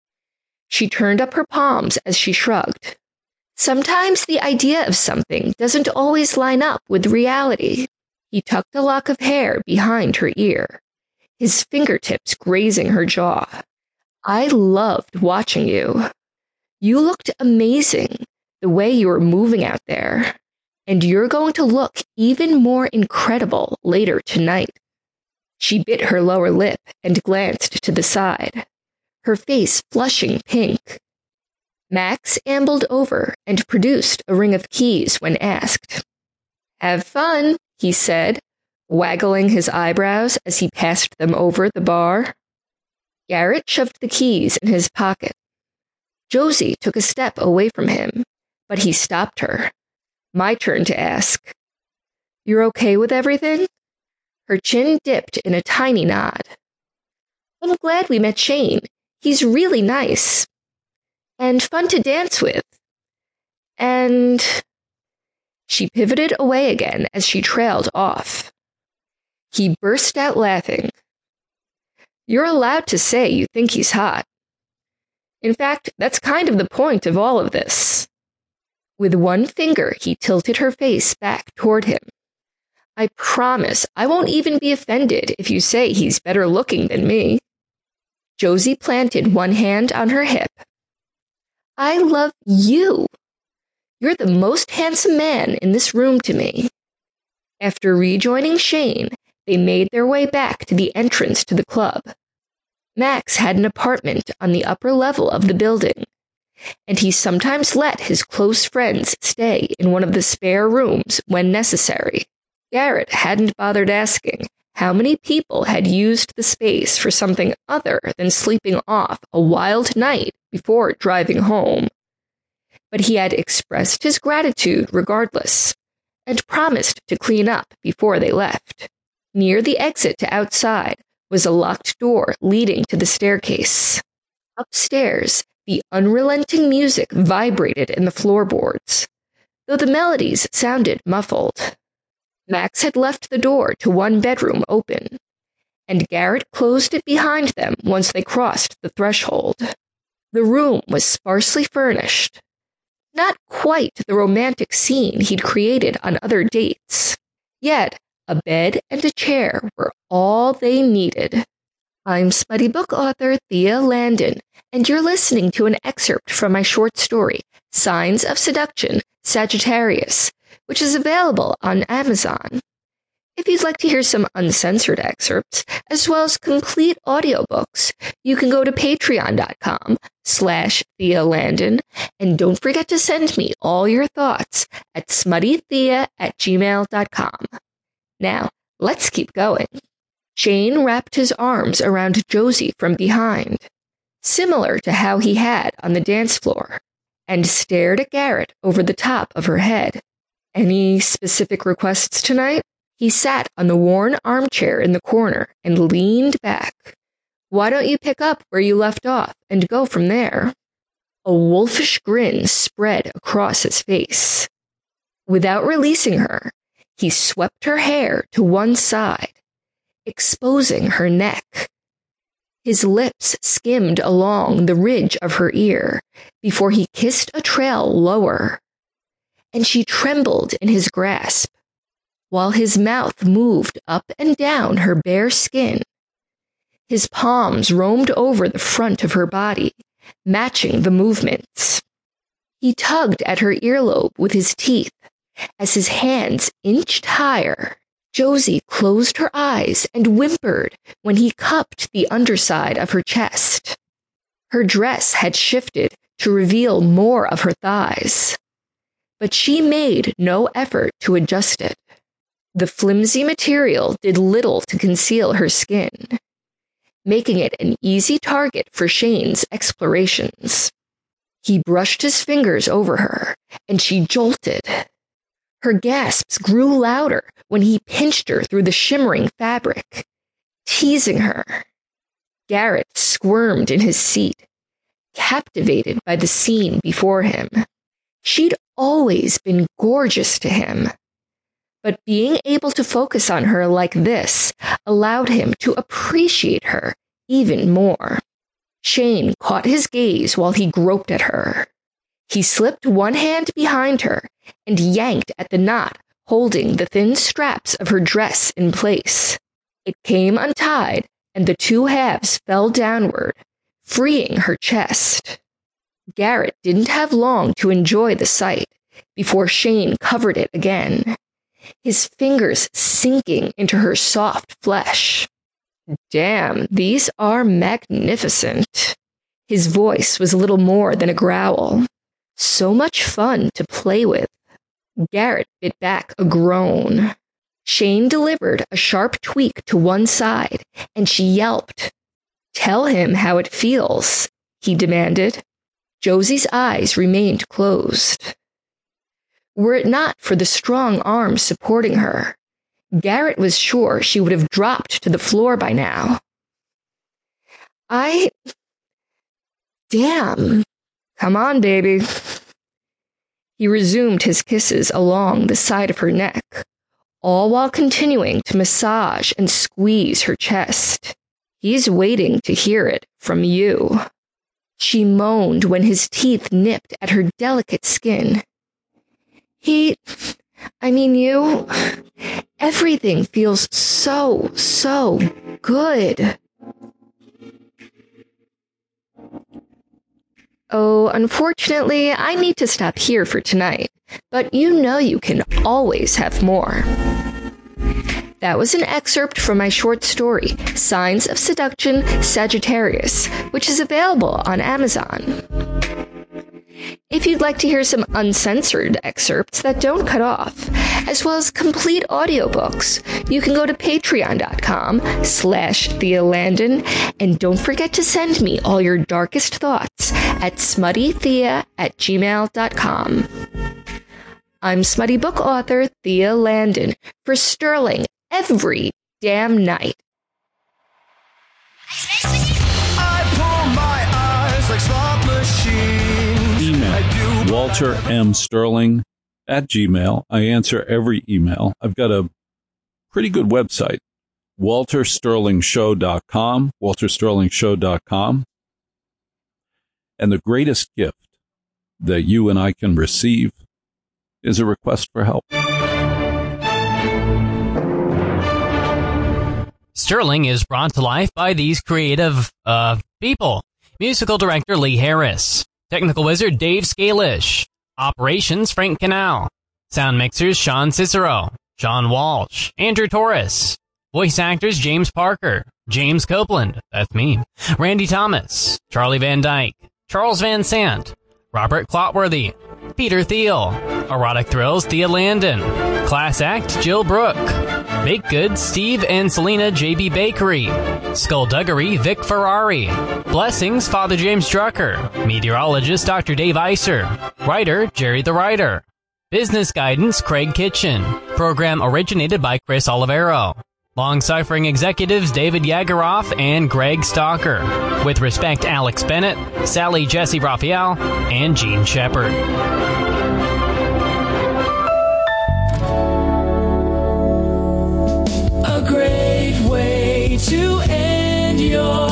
She turned up her palms as she shrugged. "Sometimes the idea of something doesn't always line up with reality." He tucked a lock of hair behind her ear, his fingertips grazing her jaw. "I loved watching you. You looked amazing, the way you were moving out there. And you're going to look even more incredible later tonight." She bit her lower lip and glanced to the side, her face flushing pink. Max ambled over and produced a ring of keys when asked. "Have fun," he said, waggling his eyebrows as he passed them over the bar. Garrett shoved the keys in his pocket. Josie took a step away from him, but he stopped her. My turn to ask. "You're okay with everything?" Her chin dipped in a tiny nod. I'm glad we met Shane. He's really nice. And fun to dance with. And... She pivoted away again as she trailed off. He burst out laughing. You're allowed to say you think he's hot. In fact, that's kind of the point of all of this. With one finger, he tilted her face back toward him. I promise I won't even be offended if you say he's better looking than me. Josie planted one hand on her hip. I love you. You're the most handsome man in this room to me. After rejoining Shane, they made their way back to the entrance to the club. Max had an apartment on the upper level of the building, and he sometimes let his close friends stay in one of the spare rooms when necessary. Garrett hadn't bothered asking how many people had used the space for something other than sleeping off a wild night before driving home. But he had expressed his gratitude regardless, and promised to clean up before they left. Near the exit to outside was a locked door leading to the staircase. Upstairs, the unrelenting music vibrated in the floorboards, though the melodies sounded muffled. Max had left the door to one bedroom open, and Garrett closed it behind them once they crossed the threshold. The room was sparsely furnished. Not quite the romantic scene he'd created on other dates. Yet, a bed and a chair were all they needed. I'm smutty book author Thea Landon, and you're listening to an excerpt from my short story, Signs of Seduction, Sagittarius, which is available on Amazon. If you'd like to hear some uncensored excerpts, as well as complete audiobooks, you can go to patreon.com slash Thea Landon, and don't forget to send me all your thoughts at smuttythea at gmail dot com. Now, let's keep going. Shane wrapped his arms around Josie from behind, similar to how he had on the dance floor, and stared at Garrett over the top of her head. Any specific requests tonight? He sat on the worn armchair in the corner and leaned back. Why don't you pick up where you left off and go from there? A wolfish grin spread across his face. Without releasing her, he swept her hair to one side, exposing her neck. His lips skimmed along the ridge of her ear before he kissed a trail lower, and she trembled in his grasp, while his mouth moved up and down her bare skin. His palms roamed over the front of her body, matching the movements. He tugged at her earlobe with his teeth as his hands inched higher. Josie closed her eyes and whimpered when he cupped the underside of her chest. Her dress had shifted to reveal more of her thighs, but she made no effort to adjust it. The flimsy material did little to conceal her skin, making it an easy target for Shane's explorations. He brushed his fingers over her, and she jolted. Her gasps grew louder when he pinched her through the shimmering fabric, teasing her. Garrett squirmed in his seat, captivated by the scene before him. She'd always been gorgeous to him, but being able to focus on her like this allowed him to appreciate her even more. Shane caught his gaze while he groped at her. He slipped one hand behind her and yanked at the knot holding the thin straps of her dress in place. It came untied, and the two halves fell downward, freeing her chest. Garrett didn't have long to enjoy the sight before Shane covered it again, his fingers sinking into her soft flesh. Damn, these are magnificent. His voice was little more than a growl. So much fun to play with. Garrett bit back a groan. Shane delivered a sharp tweak to one side, and she yelped. Tell him how it feels, he demanded. Josie's eyes remained closed. Were it not for the strong arms supporting her, Garrett was sure she would have dropped to the floor by now. I... Damn. Come on, baby. He resumed his kisses along the side of her neck, all while continuing to massage and squeeze her chest. He's waiting to hear it from you. She moaned when his teeth nipped at her delicate skin. He... I mean, you... Everything feels so, so good. Oh, unfortunately, I need to stop here for tonight, but you know you can always have more. That was an excerpt from my short story, Signs of Seduction, Sagittarius, which is available on Amazon. If you'd like to hear some uncensored excerpts that don't cut off, as well as complete audiobooks, you can go to patreon.com slash Thea Landon, and don't forget to send me all your darkest thoughts at smuttythea at gmail dot com. I'm smutty book author Thea Landon for Sterling every damn night. I pull my eyes like slot machines. Email Walter M. Sterling at Gmail. I answer every email. I've got a pretty good website, walter sterling show dot com, walter sterling show dot com. And the greatest gift that you and I can receive is a request for help. Sterling is brought to life by these creative, uh, people. Musical director Lee Harris. Technical wizard Dave Scalish. Operations Frank Canal. Sound mixers Sean Cicero. John Walsh. Andrew Torres. Voice actors James Parker. James Copeland. That's me. Randy Thomas. Charlie Van Dyke. Charles Van Sant. Robert Clotworthy. Peter Thiel. Erotic Thrills Thea Landon. Class Act Jill Brooke. Baked Goods Steve and Selena J B Bakery. Skullduggery Vic Ferrari. Blessings Father James Drucker. Meteorologist Doctor Dave Iser. Writer Jerry the Writer. Business Guidance Craig Kitchen. Program originated by Chris Olivero. Long-suffering executives David Yagaroff and Greg Stalker. With respect, Alex Bennett, Sally Jesse Raphael, and Gene Shepard. A great way to end your